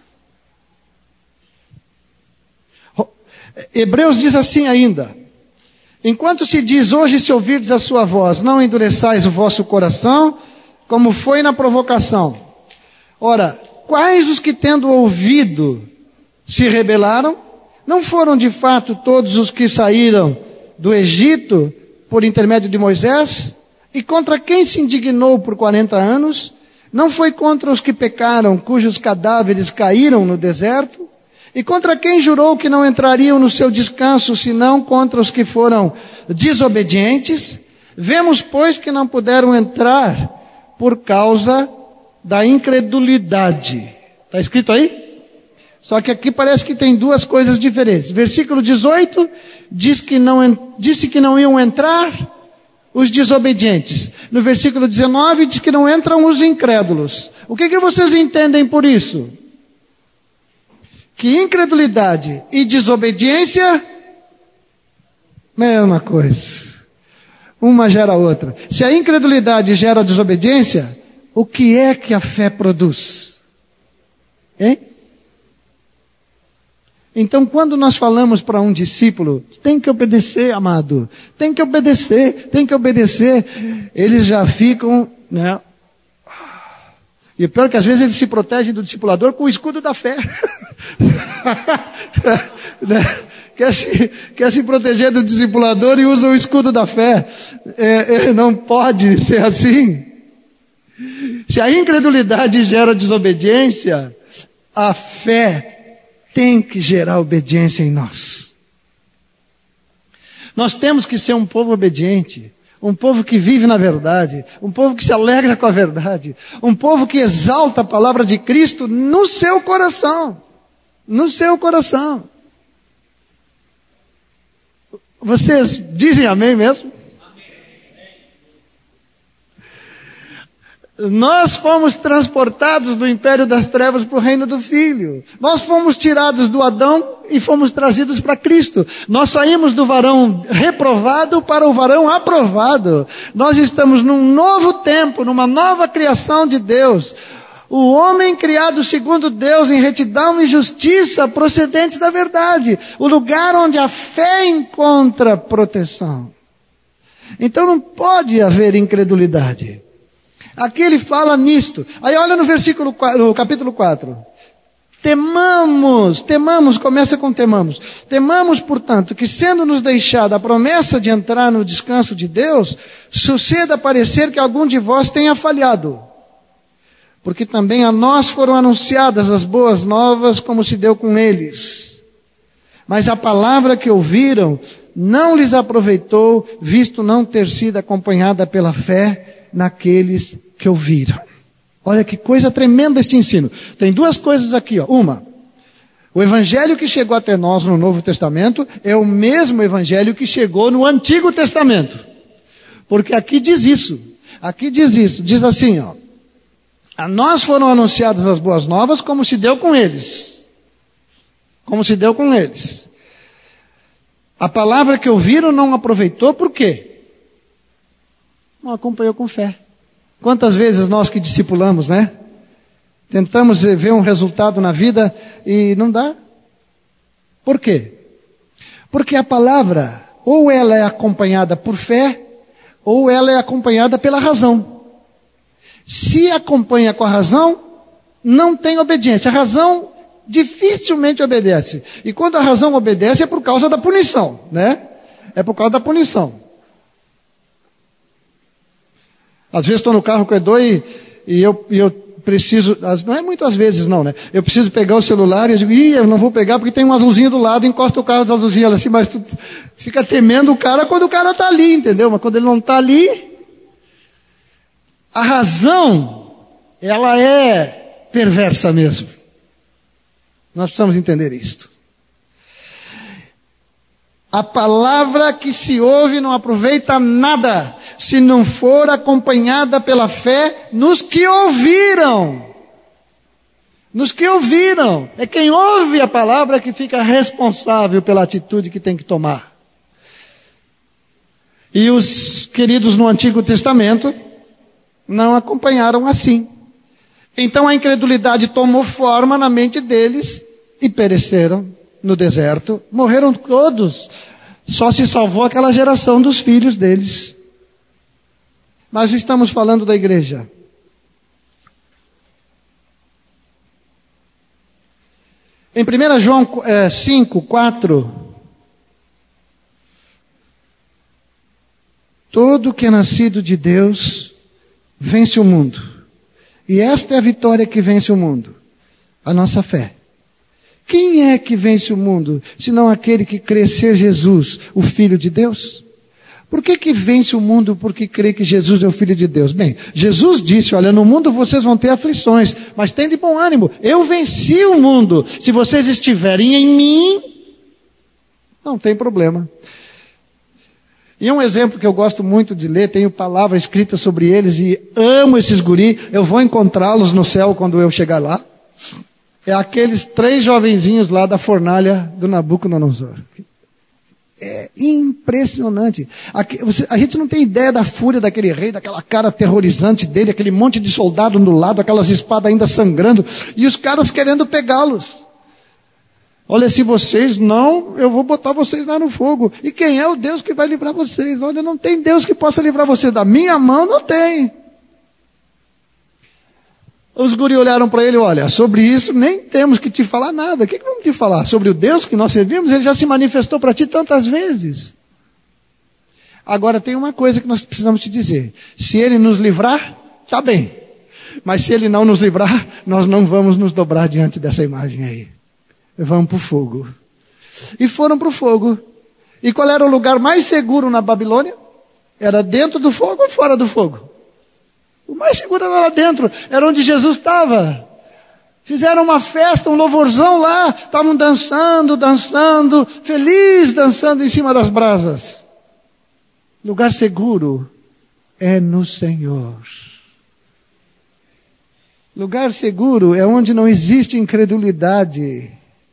Hebreus diz assim ainda. Enquanto se diz hoje, se ouvirdes a sua voz, não endureçais o vosso coração, como foi na provocação. Ora, quais os que tendo ouvido se rebelaram? Não foram de fato todos os que saíram do Egito por intermédio de Moisés? E contra quem se indignou por quarenta anos? Não foi contra os que pecaram, cujos cadáveres caíram no deserto? E contra quem jurou que não entrariam no seu descanso, senão contra os que foram desobedientes? Vemos, pois, que não puderam entrar por causa da incredulidade. Está escrito aí? Só que aqui parece que tem duas coisas diferentes. Versículo dezoito diz que não, disse que não iam entrar os desobedientes. No versículo dezenove diz que não entram os incrédulos. O que, que vocês entendem por isso? Que incredulidade e desobediência, mesma coisa. Uma gera a outra. Se a incredulidade gera a desobediência, o que é que a fé produz? Hein? Então, quando nós falamos para um discípulo, tem que obedecer, amado. Tem que obedecer, tem que obedecer. Eles já ficam, né? E o pior é que às vezes eles se protegem do discipulador com o escudo da fé. Né? quer, se, quer se proteger do discipulador e usa o escudo da fé. É, é, não pode ser assim. Se a incredulidade gera desobediência, a fé tem que gerar obediência em nós. Nós temos que ser um povo obediente, um povo que vive na verdade, um povo que se alegra com a verdade, um povo que exalta a palavra de Cristo no seu coração, no seu coração. Vocês dizem amém mesmo? Nós fomos transportados do império das trevas para o reino do Filho. Nós fomos tirados do Adão e fomos trazidos para Cristo. Nós saímos do varão reprovado para o varão aprovado. Nós estamos num novo tempo, numa nova criação de Deus. O homem criado segundo Deus em retidão e justiça procedentes da verdade. O lugar onde a fé encontra proteção. Então não pode haver incredulidade. Aqui ele fala nisto. Aí olha no versículo, no capítulo quatro. Temamos, temamos, começa com temamos. Temamos, portanto, que sendo nos deixada a promessa de entrar no descanso de Deus, suceda parecer que algum de vós tenha falhado. Porque também a nós foram anunciadas as boas novas, como se deu com eles. Mas a palavra que ouviram não lhes aproveitou, visto não ter sido acompanhada pela fé naqueles que ouviram. Olha que coisa tremenda este ensino. Tem duas coisas aqui, ó. Uma, o evangelho que chegou até nós no Novo Testamento é o mesmo evangelho que chegou no Antigo Testamento. Porque aqui diz isso. Aqui diz isso. Diz assim, ó. A nós foram anunciadas as boas novas como se deu com eles. Como se deu com eles. A palavra que ouviram não aproveitou, por quê? Não acompanhou com fé. Quantas vezes nós que discipulamos, né? Tentamos ver um resultado na vida e não dá. Por quê? Porque a palavra, ou ela é acompanhada por fé, ou ela é acompanhada pela razão. Se acompanha com a razão, não tem obediência. A razão dificilmente obedece. E quando a razão obedece é por causa da punição, né? É por causa da punição. Às vezes estou no carro com o Edu e, e, eu, e eu preciso, não é muitas vezes não, né? Eu preciso pegar o celular e eu digo, ih, eu não vou pegar porque tem um azulzinho do lado, encosta o carro do azulzinho assim, mas tu fica temendo o cara quando o cara está ali, entendeu? Mas quando ele não está ali, a razão, ela é perversa mesmo. Nós precisamos entender isto. A palavra que se ouve não aproveita nada, se não for acompanhada pela fé nos que ouviram. Nos que ouviram. É quem ouve a palavra que fica responsável pela atitude que tem que tomar. E os queridos no Antigo Testamento não acompanharam assim. Então a incredulidade tomou forma na mente deles e pereceram no deserto. Morreram todos. Só se salvou aquela geração dos filhos deles. Nós estamos falando da igreja. Em primeira João é, cinco, quatro. Todo que é nascido de Deus vence o mundo. E esta é a vitória que vence o mundo. A nossa fé. Quem é que vence o mundo, senão aquele que crê ser Jesus, o Filho de Deus? Por que que vence o mundo porque crê que Jesus é o Filho de Deus? Bem, Jesus disse, olha, no mundo vocês vão ter aflições, mas tem de bom ânimo. Eu venci o mundo. Se vocês estiverem em mim, não tem problema. E um exemplo que eu gosto muito de ler, tenho palavra escrita sobre eles e amo esses guri, eu vou encontrá-los no céu quando eu chegar lá. É aqueles três jovenzinhos lá da fornalha do Nabucodonosor. É impressionante. Aqui, você, a gente não tem ideia da fúria daquele rei, daquela cara aterrorizante dele, aquele monte de soldado no lado, aquelas espadas ainda sangrando, e os caras querendo pegá-los. Olha, se vocês não, eu vou botar vocês lá no fogo. E quem é o Deus que vai livrar vocês? Olha, não tem Deus que possa livrar vocês. Da minha mão não tem. Os guri olharam para ele, olha, sobre isso nem temos que te falar nada. O que, que vamos te falar? Sobre o Deus que nós servimos? Ele já se manifestou para ti tantas vezes. Agora tem uma coisa que nós precisamos te dizer. Se ele nos livrar, está bem. Mas se ele não nos livrar, nós não vamos nos dobrar diante dessa imagem aí. Vamos para o fogo. E foram para o fogo. E qual era o lugar mais seguro na Babilônia? Era dentro do fogo ou fora do fogo? O mais seguro era lá dentro, era onde Jesus estava. Fizeram uma festa, um louvorzão lá, estavam dançando, dançando, feliz dançando em cima das brasas. Lugar seguro é no Senhor. Lugar seguro é onde não existe incredulidade.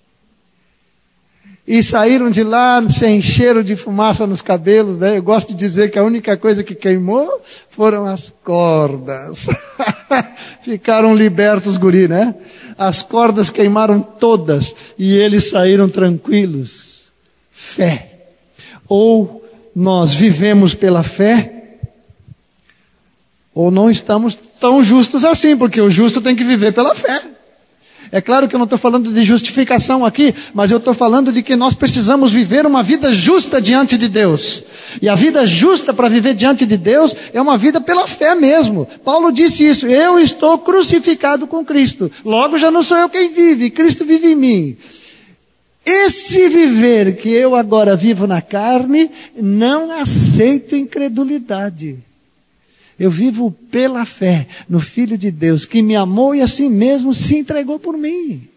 E saíram de lá sem cheiro de fumaça nos cabelos, né? Eu gosto de dizer que a única coisa que queimou foram as cordas. Ficaram libertos, guri, né? As cordas queimaram todas e eles saíram tranquilos. Fé. Ou nós vivemos pela fé, ou não estamos tão justos assim, porque o justo tem que viver pela fé. É claro que eu não estou falando de justificação aqui, mas eu estou falando de que nós precisamos viver uma vida justa diante de Deus. E a vida justa para viver diante de Deus é uma vida pela fé mesmo. Paulo disse isso, eu estou crucificado com Cristo. Logo já não sou eu quem vive, Cristo vive em mim. Esse viver que eu agora vivo na carne, não aceito incredulidade. Eu vivo pela fé no Filho de Deus, que me amou e assim mesmo se entregou por mim.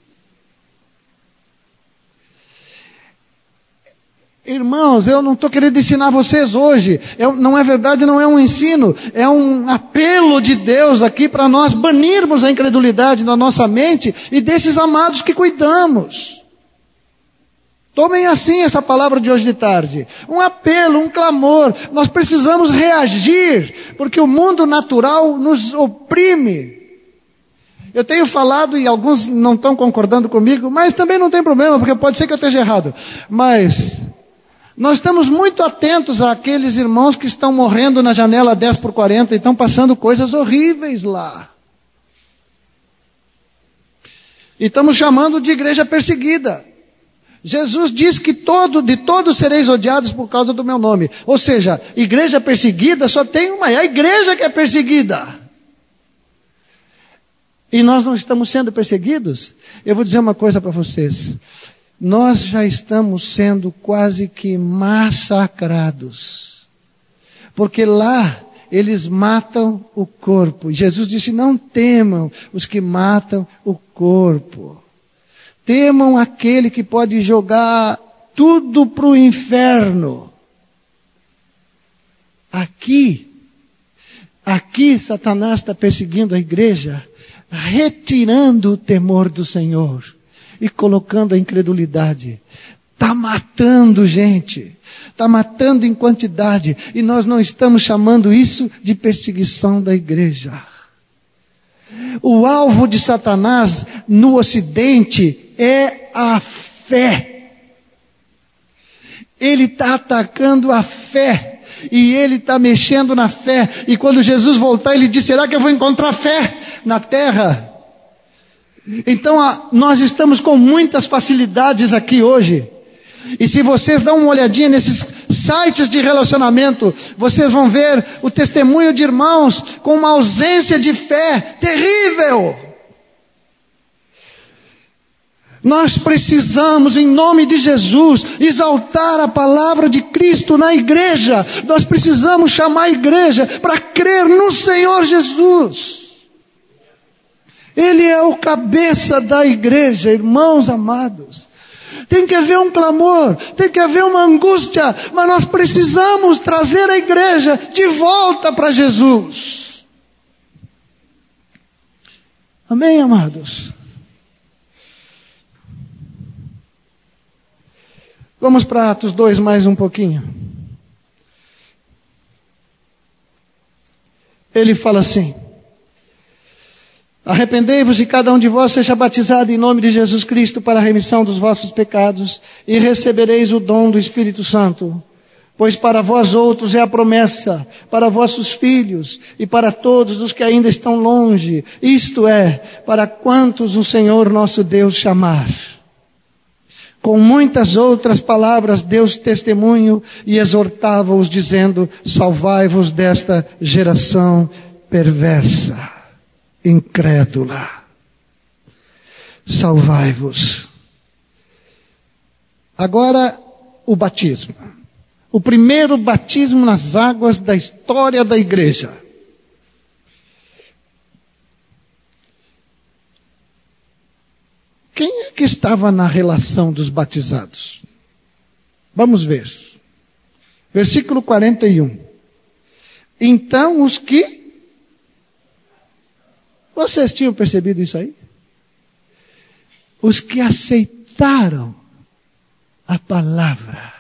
Irmãos, eu não estou querendo ensinar vocês hoje. É, não é verdade, não é um ensino. É um apelo de Deus aqui para nós banirmos a incredulidade da nossa mente e desses amados que cuidamos. Tomem assim essa palavra de hoje de tarde. Um apelo, um clamor. Nós precisamos reagir, porque o mundo natural nos oprime. Eu tenho falado, e alguns não estão concordando comigo, mas também não tem problema, porque pode ser que eu esteja errado. Mas nós estamos muito atentos àqueles irmãos que estão morrendo na janela dez por quarenta e estão passando coisas horríveis lá. E estamos chamando de igreja perseguida. Jesus diz que todo, de todos sereis odiados por causa do meu nome. Ou seja, igreja perseguida só tem uma, é a igreja que é perseguida. E nós não estamos sendo perseguidos? Eu vou dizer uma coisa para vocês. Nós já estamos sendo quase que massacrados. Porque lá eles matam o corpo. Jesus disse, não temam os que matam o corpo. Temam aquele que pode jogar tudo para o inferno. Aqui, aqui Satanás está perseguindo a igreja, retirando o temor do Senhor e colocando a incredulidade. Está matando gente, está matando em quantidade, e nós não estamos chamando isso de perseguição da igreja. O alvo de Satanás no Ocidente é a fé. Ele está atacando a fé. E ele está mexendo na fé. E quando Jesus voltar, ele diz, será que eu vou encontrar fé na terra? Então, a, nós estamos com muitas facilidades aqui hoje. E se vocês dão uma olhadinha nesses sites de relacionamento, vocês vão ver o testemunho de irmãos com uma ausência de fé terrível. Nós precisamos, em nome de Jesus, exaltar a palavra de Cristo na igreja. Nós precisamos chamar a igreja para crer no Senhor Jesus. Ele é o cabeça da igreja, irmãos amados. Tem que haver um clamor, tem que haver uma angústia, mas nós precisamos trazer a igreja de volta para Jesus. Amém, amados? Vamos para Atos dois mais um pouquinho. Ele fala assim: arrependei-vos e cada um de vós seja batizado em nome de Jesus Cristo para a remissão dos vossos pecados e recebereis o dom do Espírito Santo. Pois para vós outros é a promessa, para vossos filhos e para todos os que ainda estão longe, isto é, para quantos o Senhor nosso Deus chamar. Com muitas outras palavras deu testemunho e exortava-os dizendo, salvai-vos desta geração perversa, incrédula. Salvai-vos. Agora, o batismo. O primeiro batismo nas águas da história da igreja. Quem é que estava na relação dos batizados? Vamos ver. Versículo quarenta e um. Então os que... Vocês tinham percebido isso aí? Os que aceitaram a palavra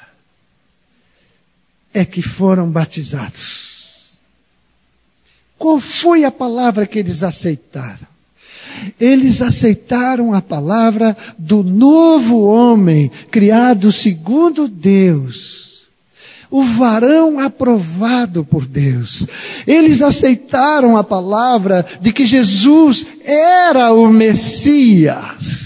é que foram batizados. Qual foi a palavra que eles aceitaram? Eles aceitaram a palavra do novo homem, criado segundo Deus. O varão aprovado por Deus. Eles aceitaram a palavra de que Jesus era o Messias.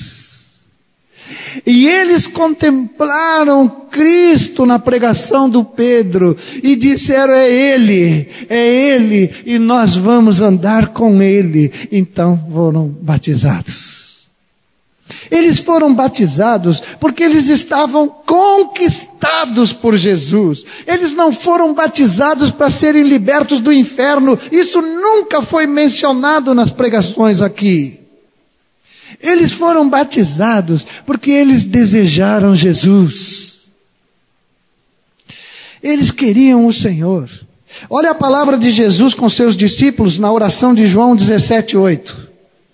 E eles contemplaram Cristo na pregação do Pedro e disseram, é Ele, é Ele, e nós vamos andar com Ele. Então foram batizados. Eles foram batizados porque eles estavam conquistados por Jesus. Eles não foram batizados para serem libertos do inferno. Isso nunca foi mencionado nas pregações aqui. Eles foram batizados porque eles desejaram Jesus. Eles queriam o Senhor. Olha a palavra de Jesus com seus discípulos na oração de João dezessete, oito.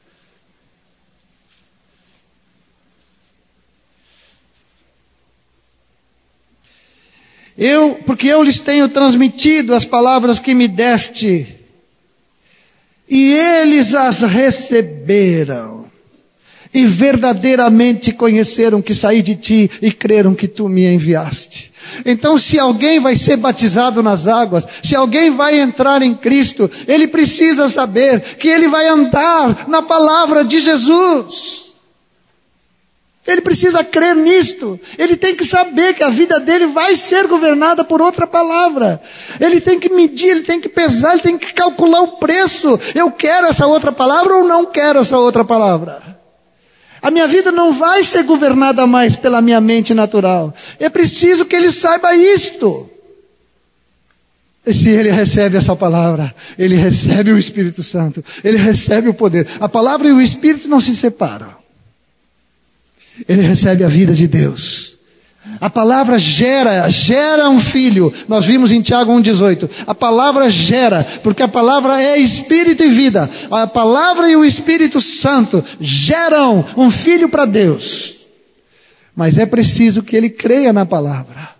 Eu, porque eu lhes tenho transmitido as palavras que me deste, e eles as receberam. E verdadeiramente conheceram que saí de ti e creram que tu me enviaste. Então, se alguém vai ser batizado nas águas, se alguém vai entrar em Cristo, ele precisa saber que ele vai andar na palavra de Jesus. Ele precisa crer nisto. Ele tem que saber que a vida dele vai ser governada por outra palavra. Ele tem que medir, ele tem que pesar, ele tem que calcular o preço. Eu quero essa outra palavra ou não quero essa outra palavra? A minha vida não vai ser governada mais pela minha mente natural. É preciso que ele saiba isto. E se ele recebe essa palavra, ele recebe o Espírito Santo, ele recebe o poder. A palavra e o Espírito não se separam. Ele recebe a vida de Deus. A palavra gera, gera um filho. Nós vimos em Tiago um, dezoito. A palavra gera, porque a palavra é Espírito e vida. A palavra e o Espírito Santo geram um filho para Deus. Mas é preciso que ele creia na palavra.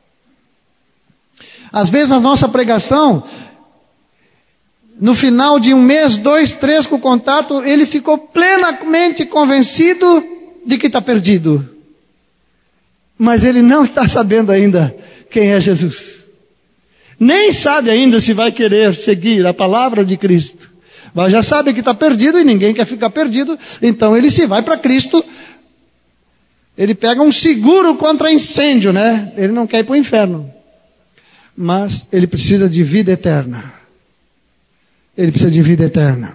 Às vezes na nossa pregação, no final de um mês, dois, três com o contato, ele ficou plenamente convencido de que está perdido. Mas ele não está sabendo ainda quem é Jesus. Nem sabe ainda se vai querer seguir a palavra de Cristo. Mas já sabe que está perdido e ninguém quer ficar perdido. Então ele se vai para Cristo. Ele pega um seguro contra incêndio, né? Ele não quer ir para o inferno. Mas ele precisa de vida eterna. Ele precisa de vida eterna.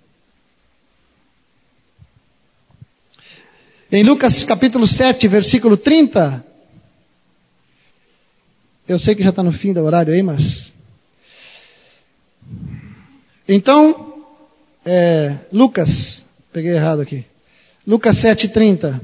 Em Lucas capítulo sete, versículo trinta. Eu sei que já está no fim do horário aí, mas... Então, é, Lucas, peguei errado aqui. Lucas sete, trinta.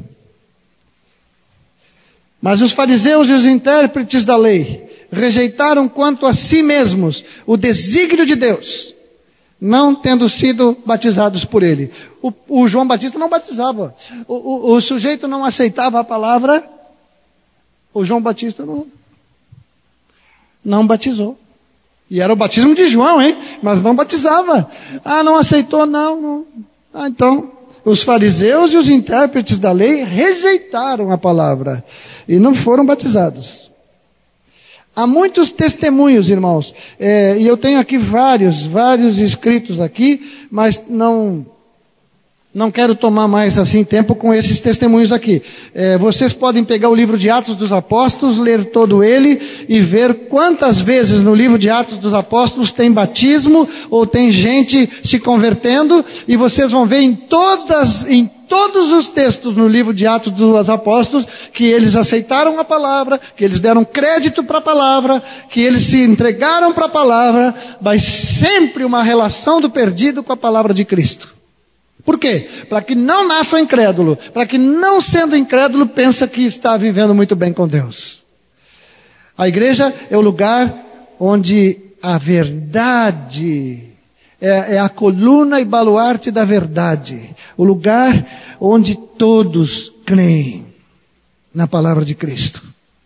Mas os fariseus e os intérpretes da lei rejeitaram quanto a si mesmos o desígnio de Deus, não tendo sido batizados por ele. O, o João Batista não batizava. O, o, o sujeito não aceitava a palavra. O João Batista não, não batizou. E era o batismo de João, hein? Mas não batizava. Ah, não aceitou? Não, não. Ah, então, os fariseus e os intérpretes da lei rejeitaram a palavra e não foram batizados. Há muitos testemunhos, irmãos, é, e eu tenho aqui vários, vários escritos aqui, mas não, Não quero tomar mais assim tempo com esses testemunhos aqui. É, vocês podem pegar o livro de Atos dos Apóstolos, ler todo ele e ver quantas vezes no livro de Atos dos Apóstolos tem batismo ou tem gente se convertendo, e vocês vão ver em todas, em todos os textos no livro de Atos dos Apóstolos que eles aceitaram a palavra, que eles deram crédito para a palavra, que eles se entregaram para a palavra, mas sempre uma relação do perdido com a palavra de Cristo. Por quê? Para que não nasça incrédulo, para que não sendo incrédulo pensa que está vivendo muito bem com Deus. A igreja é o lugar onde a verdade é, é a coluna e baluarte da verdade, o lugar onde todos creem na palavra de Cristo.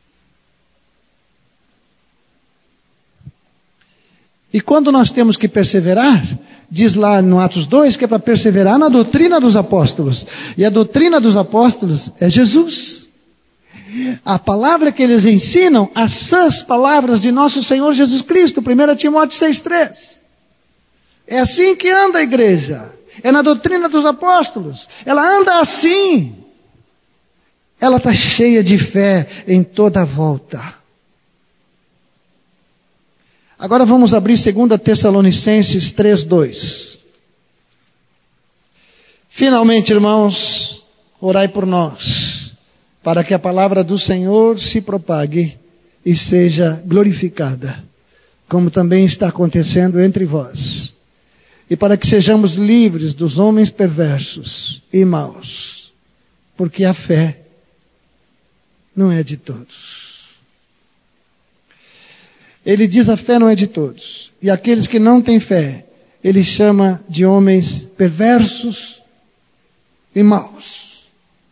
E quando nós temos que perseverar, diz lá no Atos dois que é para perseverar na doutrina dos apóstolos. E a doutrina dos apóstolos é Jesus. A palavra que eles ensinam, as sãs palavras de nosso Senhor Jesus Cristo, primeiro Timóteo seis, três. É assim que anda a igreja. É na doutrina dos apóstolos. Ela anda assim. Ela está cheia de fé em toda a volta. Agora vamos abrir segunda Tessalonicenses três, dois. Finalmente, irmãos, orai por nós, para que a palavra do Senhor se propague e seja glorificada, como também está acontecendo entre vós, e para que sejamos livres dos homens perversos e maus, porque a fé não é de todos. Ele diz a fé não é de todos. E aqueles que não têm fé, ele chama de homens perversos e maus.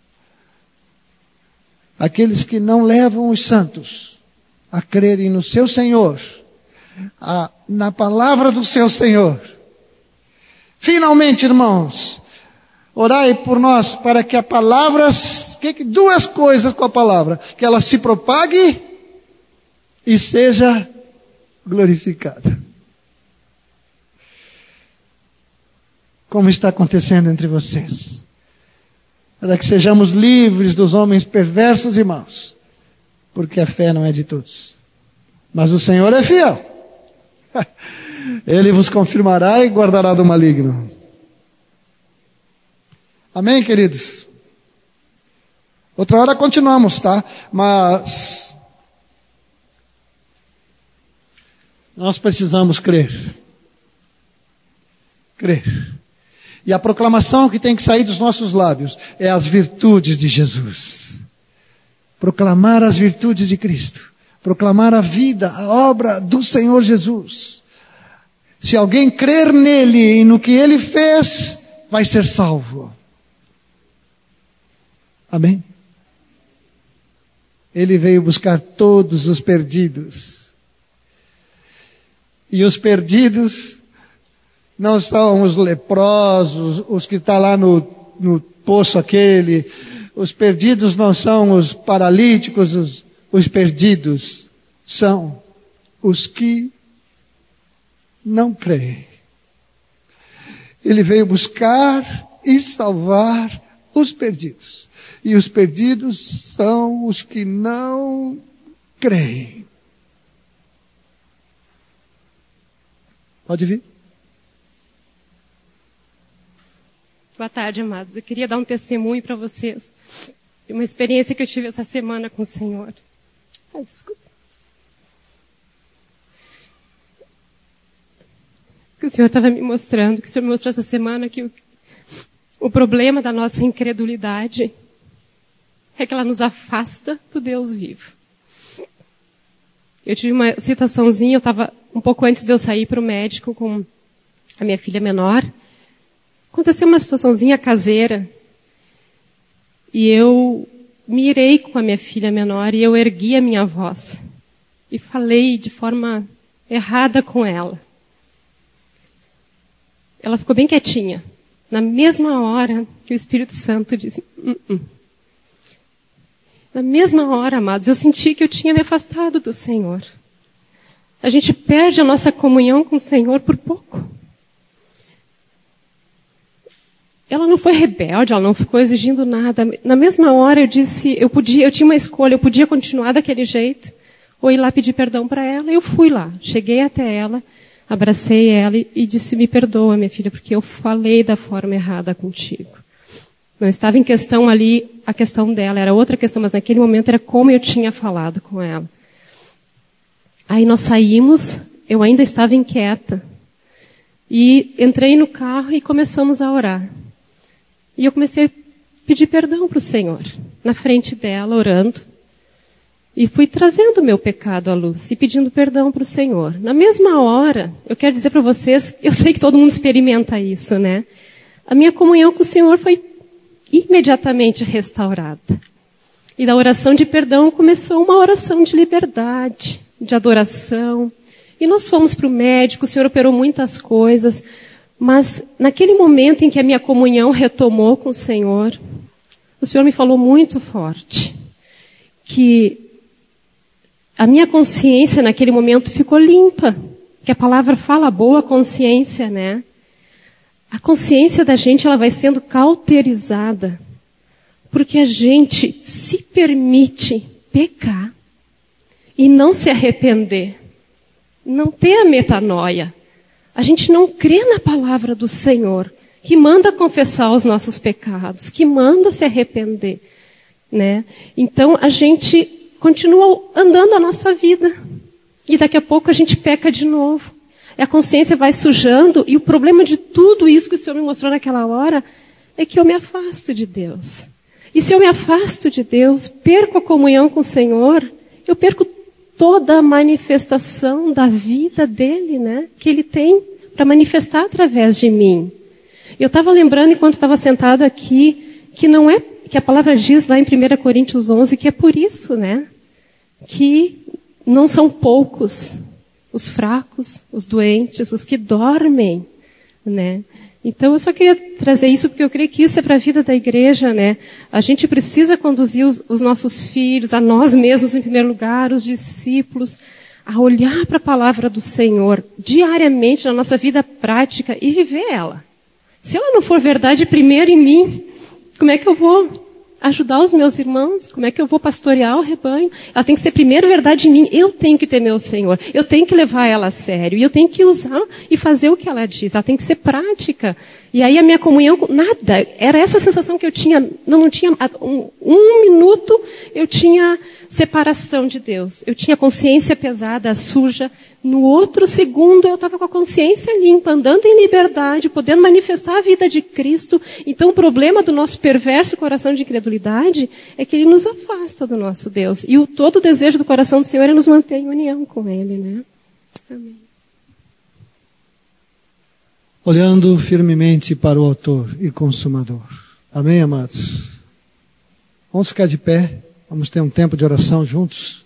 Aqueles que não levam os santos a crerem no seu Senhor, a, na palavra do seu Senhor. Finalmente, irmãos, orai por nós para que a palavra, que, duas coisas com a palavra, que ela se propague e seja glorificada. Como está acontecendo entre vocês. Para que sejamos livres dos homens perversos e maus. Porque a fé não é de todos. Mas o Senhor é fiel. Ele vos confirmará e guardará do maligno. Amém, queridos? Outra hora continuamos, tá? Mas nós precisamos crer. Crer. E a proclamação que tem que sair dos nossos lábios é as virtudes de Jesus. Proclamar as virtudes de Cristo. Proclamar a vida, a obra do Senhor Jesus. Se alguém crer nele e no que ele fez, vai ser salvo. Amém? Ele veio buscar todos os perdidos. E os perdidos não são os leprosos, os que estão lá no, no poço aquele. Os perdidos não são os paralíticos, os, os perdidos são os que não creem. Ele veio buscar e salvar os perdidos. E os perdidos são os que não creem. Pode vir. Boa tarde, amados. Eu queria dar um testemunho para vocês. Uma experiência que eu tive essa semana com o Senhor. Ai, desculpa. Que o Senhor estava me mostrando, que o Senhor me mostrou essa semana que o, o problema da nossa incredulidade é que ela nos afasta do Deus vivo. Eu tive uma situaçãozinha, eu estava um pouco antes de eu sair para o médico com a minha filha menor. Aconteceu uma situaçãozinha caseira. E eu me irei com a minha filha menor e eu ergui a minha voz. E falei de forma errada com ela. Ela ficou bem quietinha. Na mesma hora que o Espírito Santo disse... Uh -uh. Na mesma hora, amados, eu senti que eu tinha me afastado do Senhor. A gente perde a nossa comunhão com o Senhor por pouco. ela não foi rebelde, ela não ficou exigindo nada. Na mesma hora eu disse, eu podia, eu tinha uma escolha, eu podia continuar daquele jeito, ou ir lá pedir perdão para ela. Eu fui lá, cheguei até ela, abracei ela e, e disse, me perdoa, minha filha, porque eu falei da forma errada contigo. Não estava em questão ali a questão dela, era outra questão, mas naquele momento era como eu tinha falado com ela. Aí nós saímos, eu ainda estava inquieta. E entrei no carro e começamos a orar. E eu comecei a pedir perdão para o Senhor, na frente dela, orando. E fui trazendo o meu pecado à luz e pedindo perdão para o Senhor. Na mesma hora, eu quero dizer para vocês, eu sei que todo mundo experimenta isso, né? A minha comunhão com o Senhor foi imediatamente restaurada. E da oração de perdão começou uma oração de liberdade, de adoração. E nós fomos para o médico, o Senhor operou muitas coisas, mas naquele momento em que a minha comunhão retomou com o Senhor, o Senhor me falou muito forte, que a minha consciência naquele momento ficou limpa, que a palavra fala boa consciência, né? A consciência da gente, ela vai sendo cauterizada, porque a gente se permite pecar e não se arrepender, não ter a metanoia. A gente não crê na palavra do Senhor, que manda confessar os nossos pecados, que manda se arrepender, né? Então a gente continua andando a nossa vida e daqui a pouco a gente peca de novo. A consciência vai sujando e o problema de tudo isso que o Senhor me mostrou naquela hora é que eu me afasto de Deus. E se eu me afasto de Deus, perco a comunhão com o Senhor, eu perco toda a manifestação da vida dele, né? Que ele tem para manifestar através de mim. Eu estava lembrando, enquanto estava sentada aqui, que não é, que a palavra diz lá em primeira Coríntios onze, que é por isso, né? Que não são poucos os fracos, os doentes, os que dormem, né? Então eu só queria trazer isso porque eu creio que isso é para a vida da igreja, né? A gente precisa conduzir os, os nossos filhos, a nós mesmos em primeiro lugar, os discípulos, a olhar para a palavra do Senhor diariamente na nossa vida prática e viver ela. Se ela não for verdade primeiro em mim, como é que eu vou ajudar os meus irmãos? Como é que eu vou pastorear o rebanho? Ela tem que ser primeiro verdade em mim. Eu tenho que temer o Senhor. Eu tenho que levar ela a sério. E eu tenho que usar e fazer o que ela diz. Ela tem que ser prática. E aí a minha comunhão, nada. Era essa sensação que eu tinha. Não, não tinha um, um minuto eu tinha separação de Deus. Eu tinha consciência pesada, suja. No outro segundo eu estava com a consciência limpa, andando em liberdade, podendo manifestar a vida de Cristo. Então o problema do nosso perverso coração de incredulidade é que ele nos afasta do nosso Deus. E o todo o desejo do coração do Senhor é nos manter em união com Ele, né? Amém. Olhando firmemente para o autor e consumador. Amém, amados? Vamos ficar de pé. Vamos ter um tempo de oração juntos.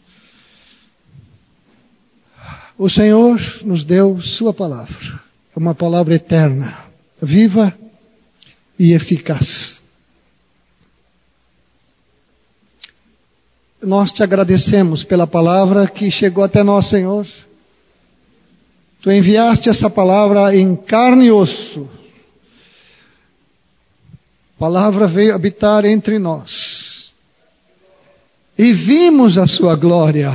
O Senhor nos deu sua palavra. É uma palavra eterna, viva e eficaz. Nós te agradecemos pela palavra que chegou até nós, Senhor. Tu enviaste essa palavra em carne e osso. A palavra veio habitar entre nós. E vimos a sua glória.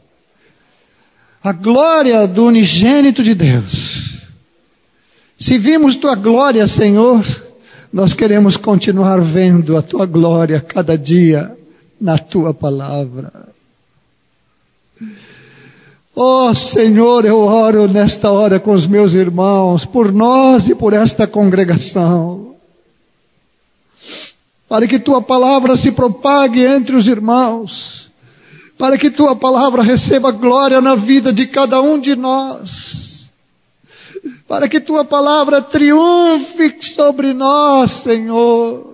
A glória do unigênito de Deus. Se vimos tua glória, Senhor, nós queremos continuar vendo a tua glória cada dia na tua palavra. Oh Senhor, eu oro nesta hora com os meus irmãos, por nós e por esta congregação, para que tua palavra se propague entre os irmãos, para que tua palavra receba glória na vida de cada um de nós, para que tua palavra triunfe sobre nós, Senhor.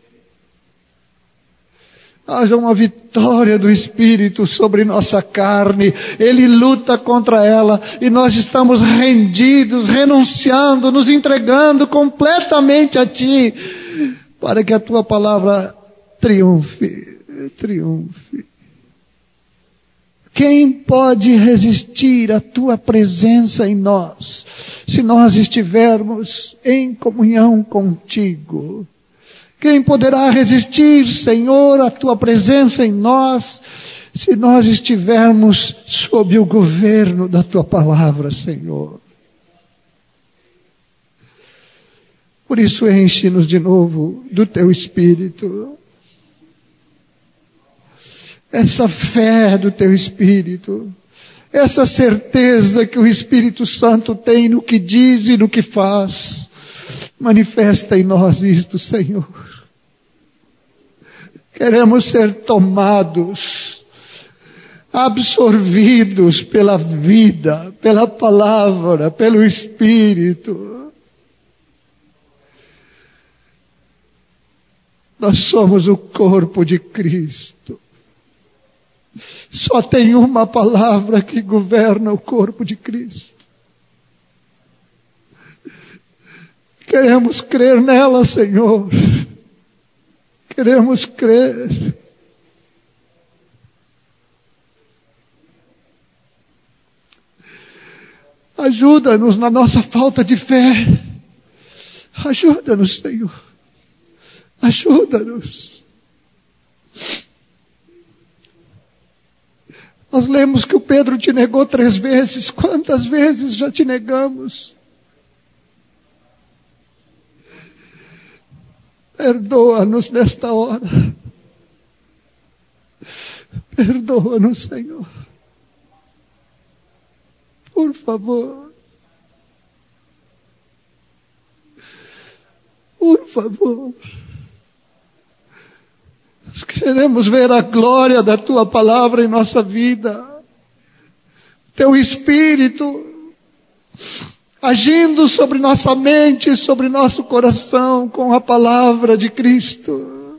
Haja uma vitória do Espírito sobre nossa carne. Ele luta contra ela e nós estamos rendidos, renunciando, nos entregando completamente a Ti, para que a Tua palavra triunfe, triunfe. Quem pode resistir à Tua presença em nós, se nós estivermos em comunhão contigo? Quem poderá resistir, Senhor, à tua presença em nós, se nós estivermos sob o governo da tua palavra, Senhor? Por isso, enche-nos de novo do teu Espírito. Essa fé do teu Espírito, essa certeza que o Espírito Santo tem no que diz e no que faz, manifesta em nós isto, Senhor. Queremos ser tomados, absorvidos pela vida, pela palavra, pelo Espírito. Nós somos o corpo de Cristo. Só tem uma palavra que governa o corpo de Cristo. Queremos crer nela, Senhor. Queremos crer. Ajuda-nos na nossa falta de fé. Ajuda-nos, Senhor. Ajuda-nos. Nós lemos que o Pedro te negou três vezes. Quantas vezes já te negamos? Perdoa-nos nesta hora. Perdoa-nos, Senhor. Por favor. Por favor. Nós queremos ver a glória da tua palavra em nossa vida. Teu Espírito agindo sobre nossa mente, sobre nosso coração, com a palavra de Cristo.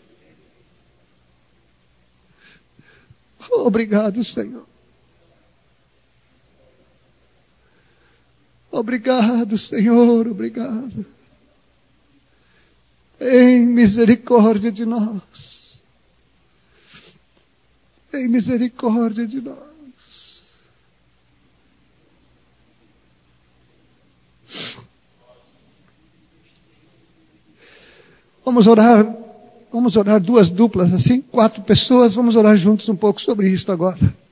Obrigado, Senhor. Obrigado, Senhor, obrigado. Tem misericórdia de nós. Tem misericórdia de nós. Vamos orar, vamos orar duas duplas assim, quatro pessoas, vamos orar juntos um pouco sobre isso agora.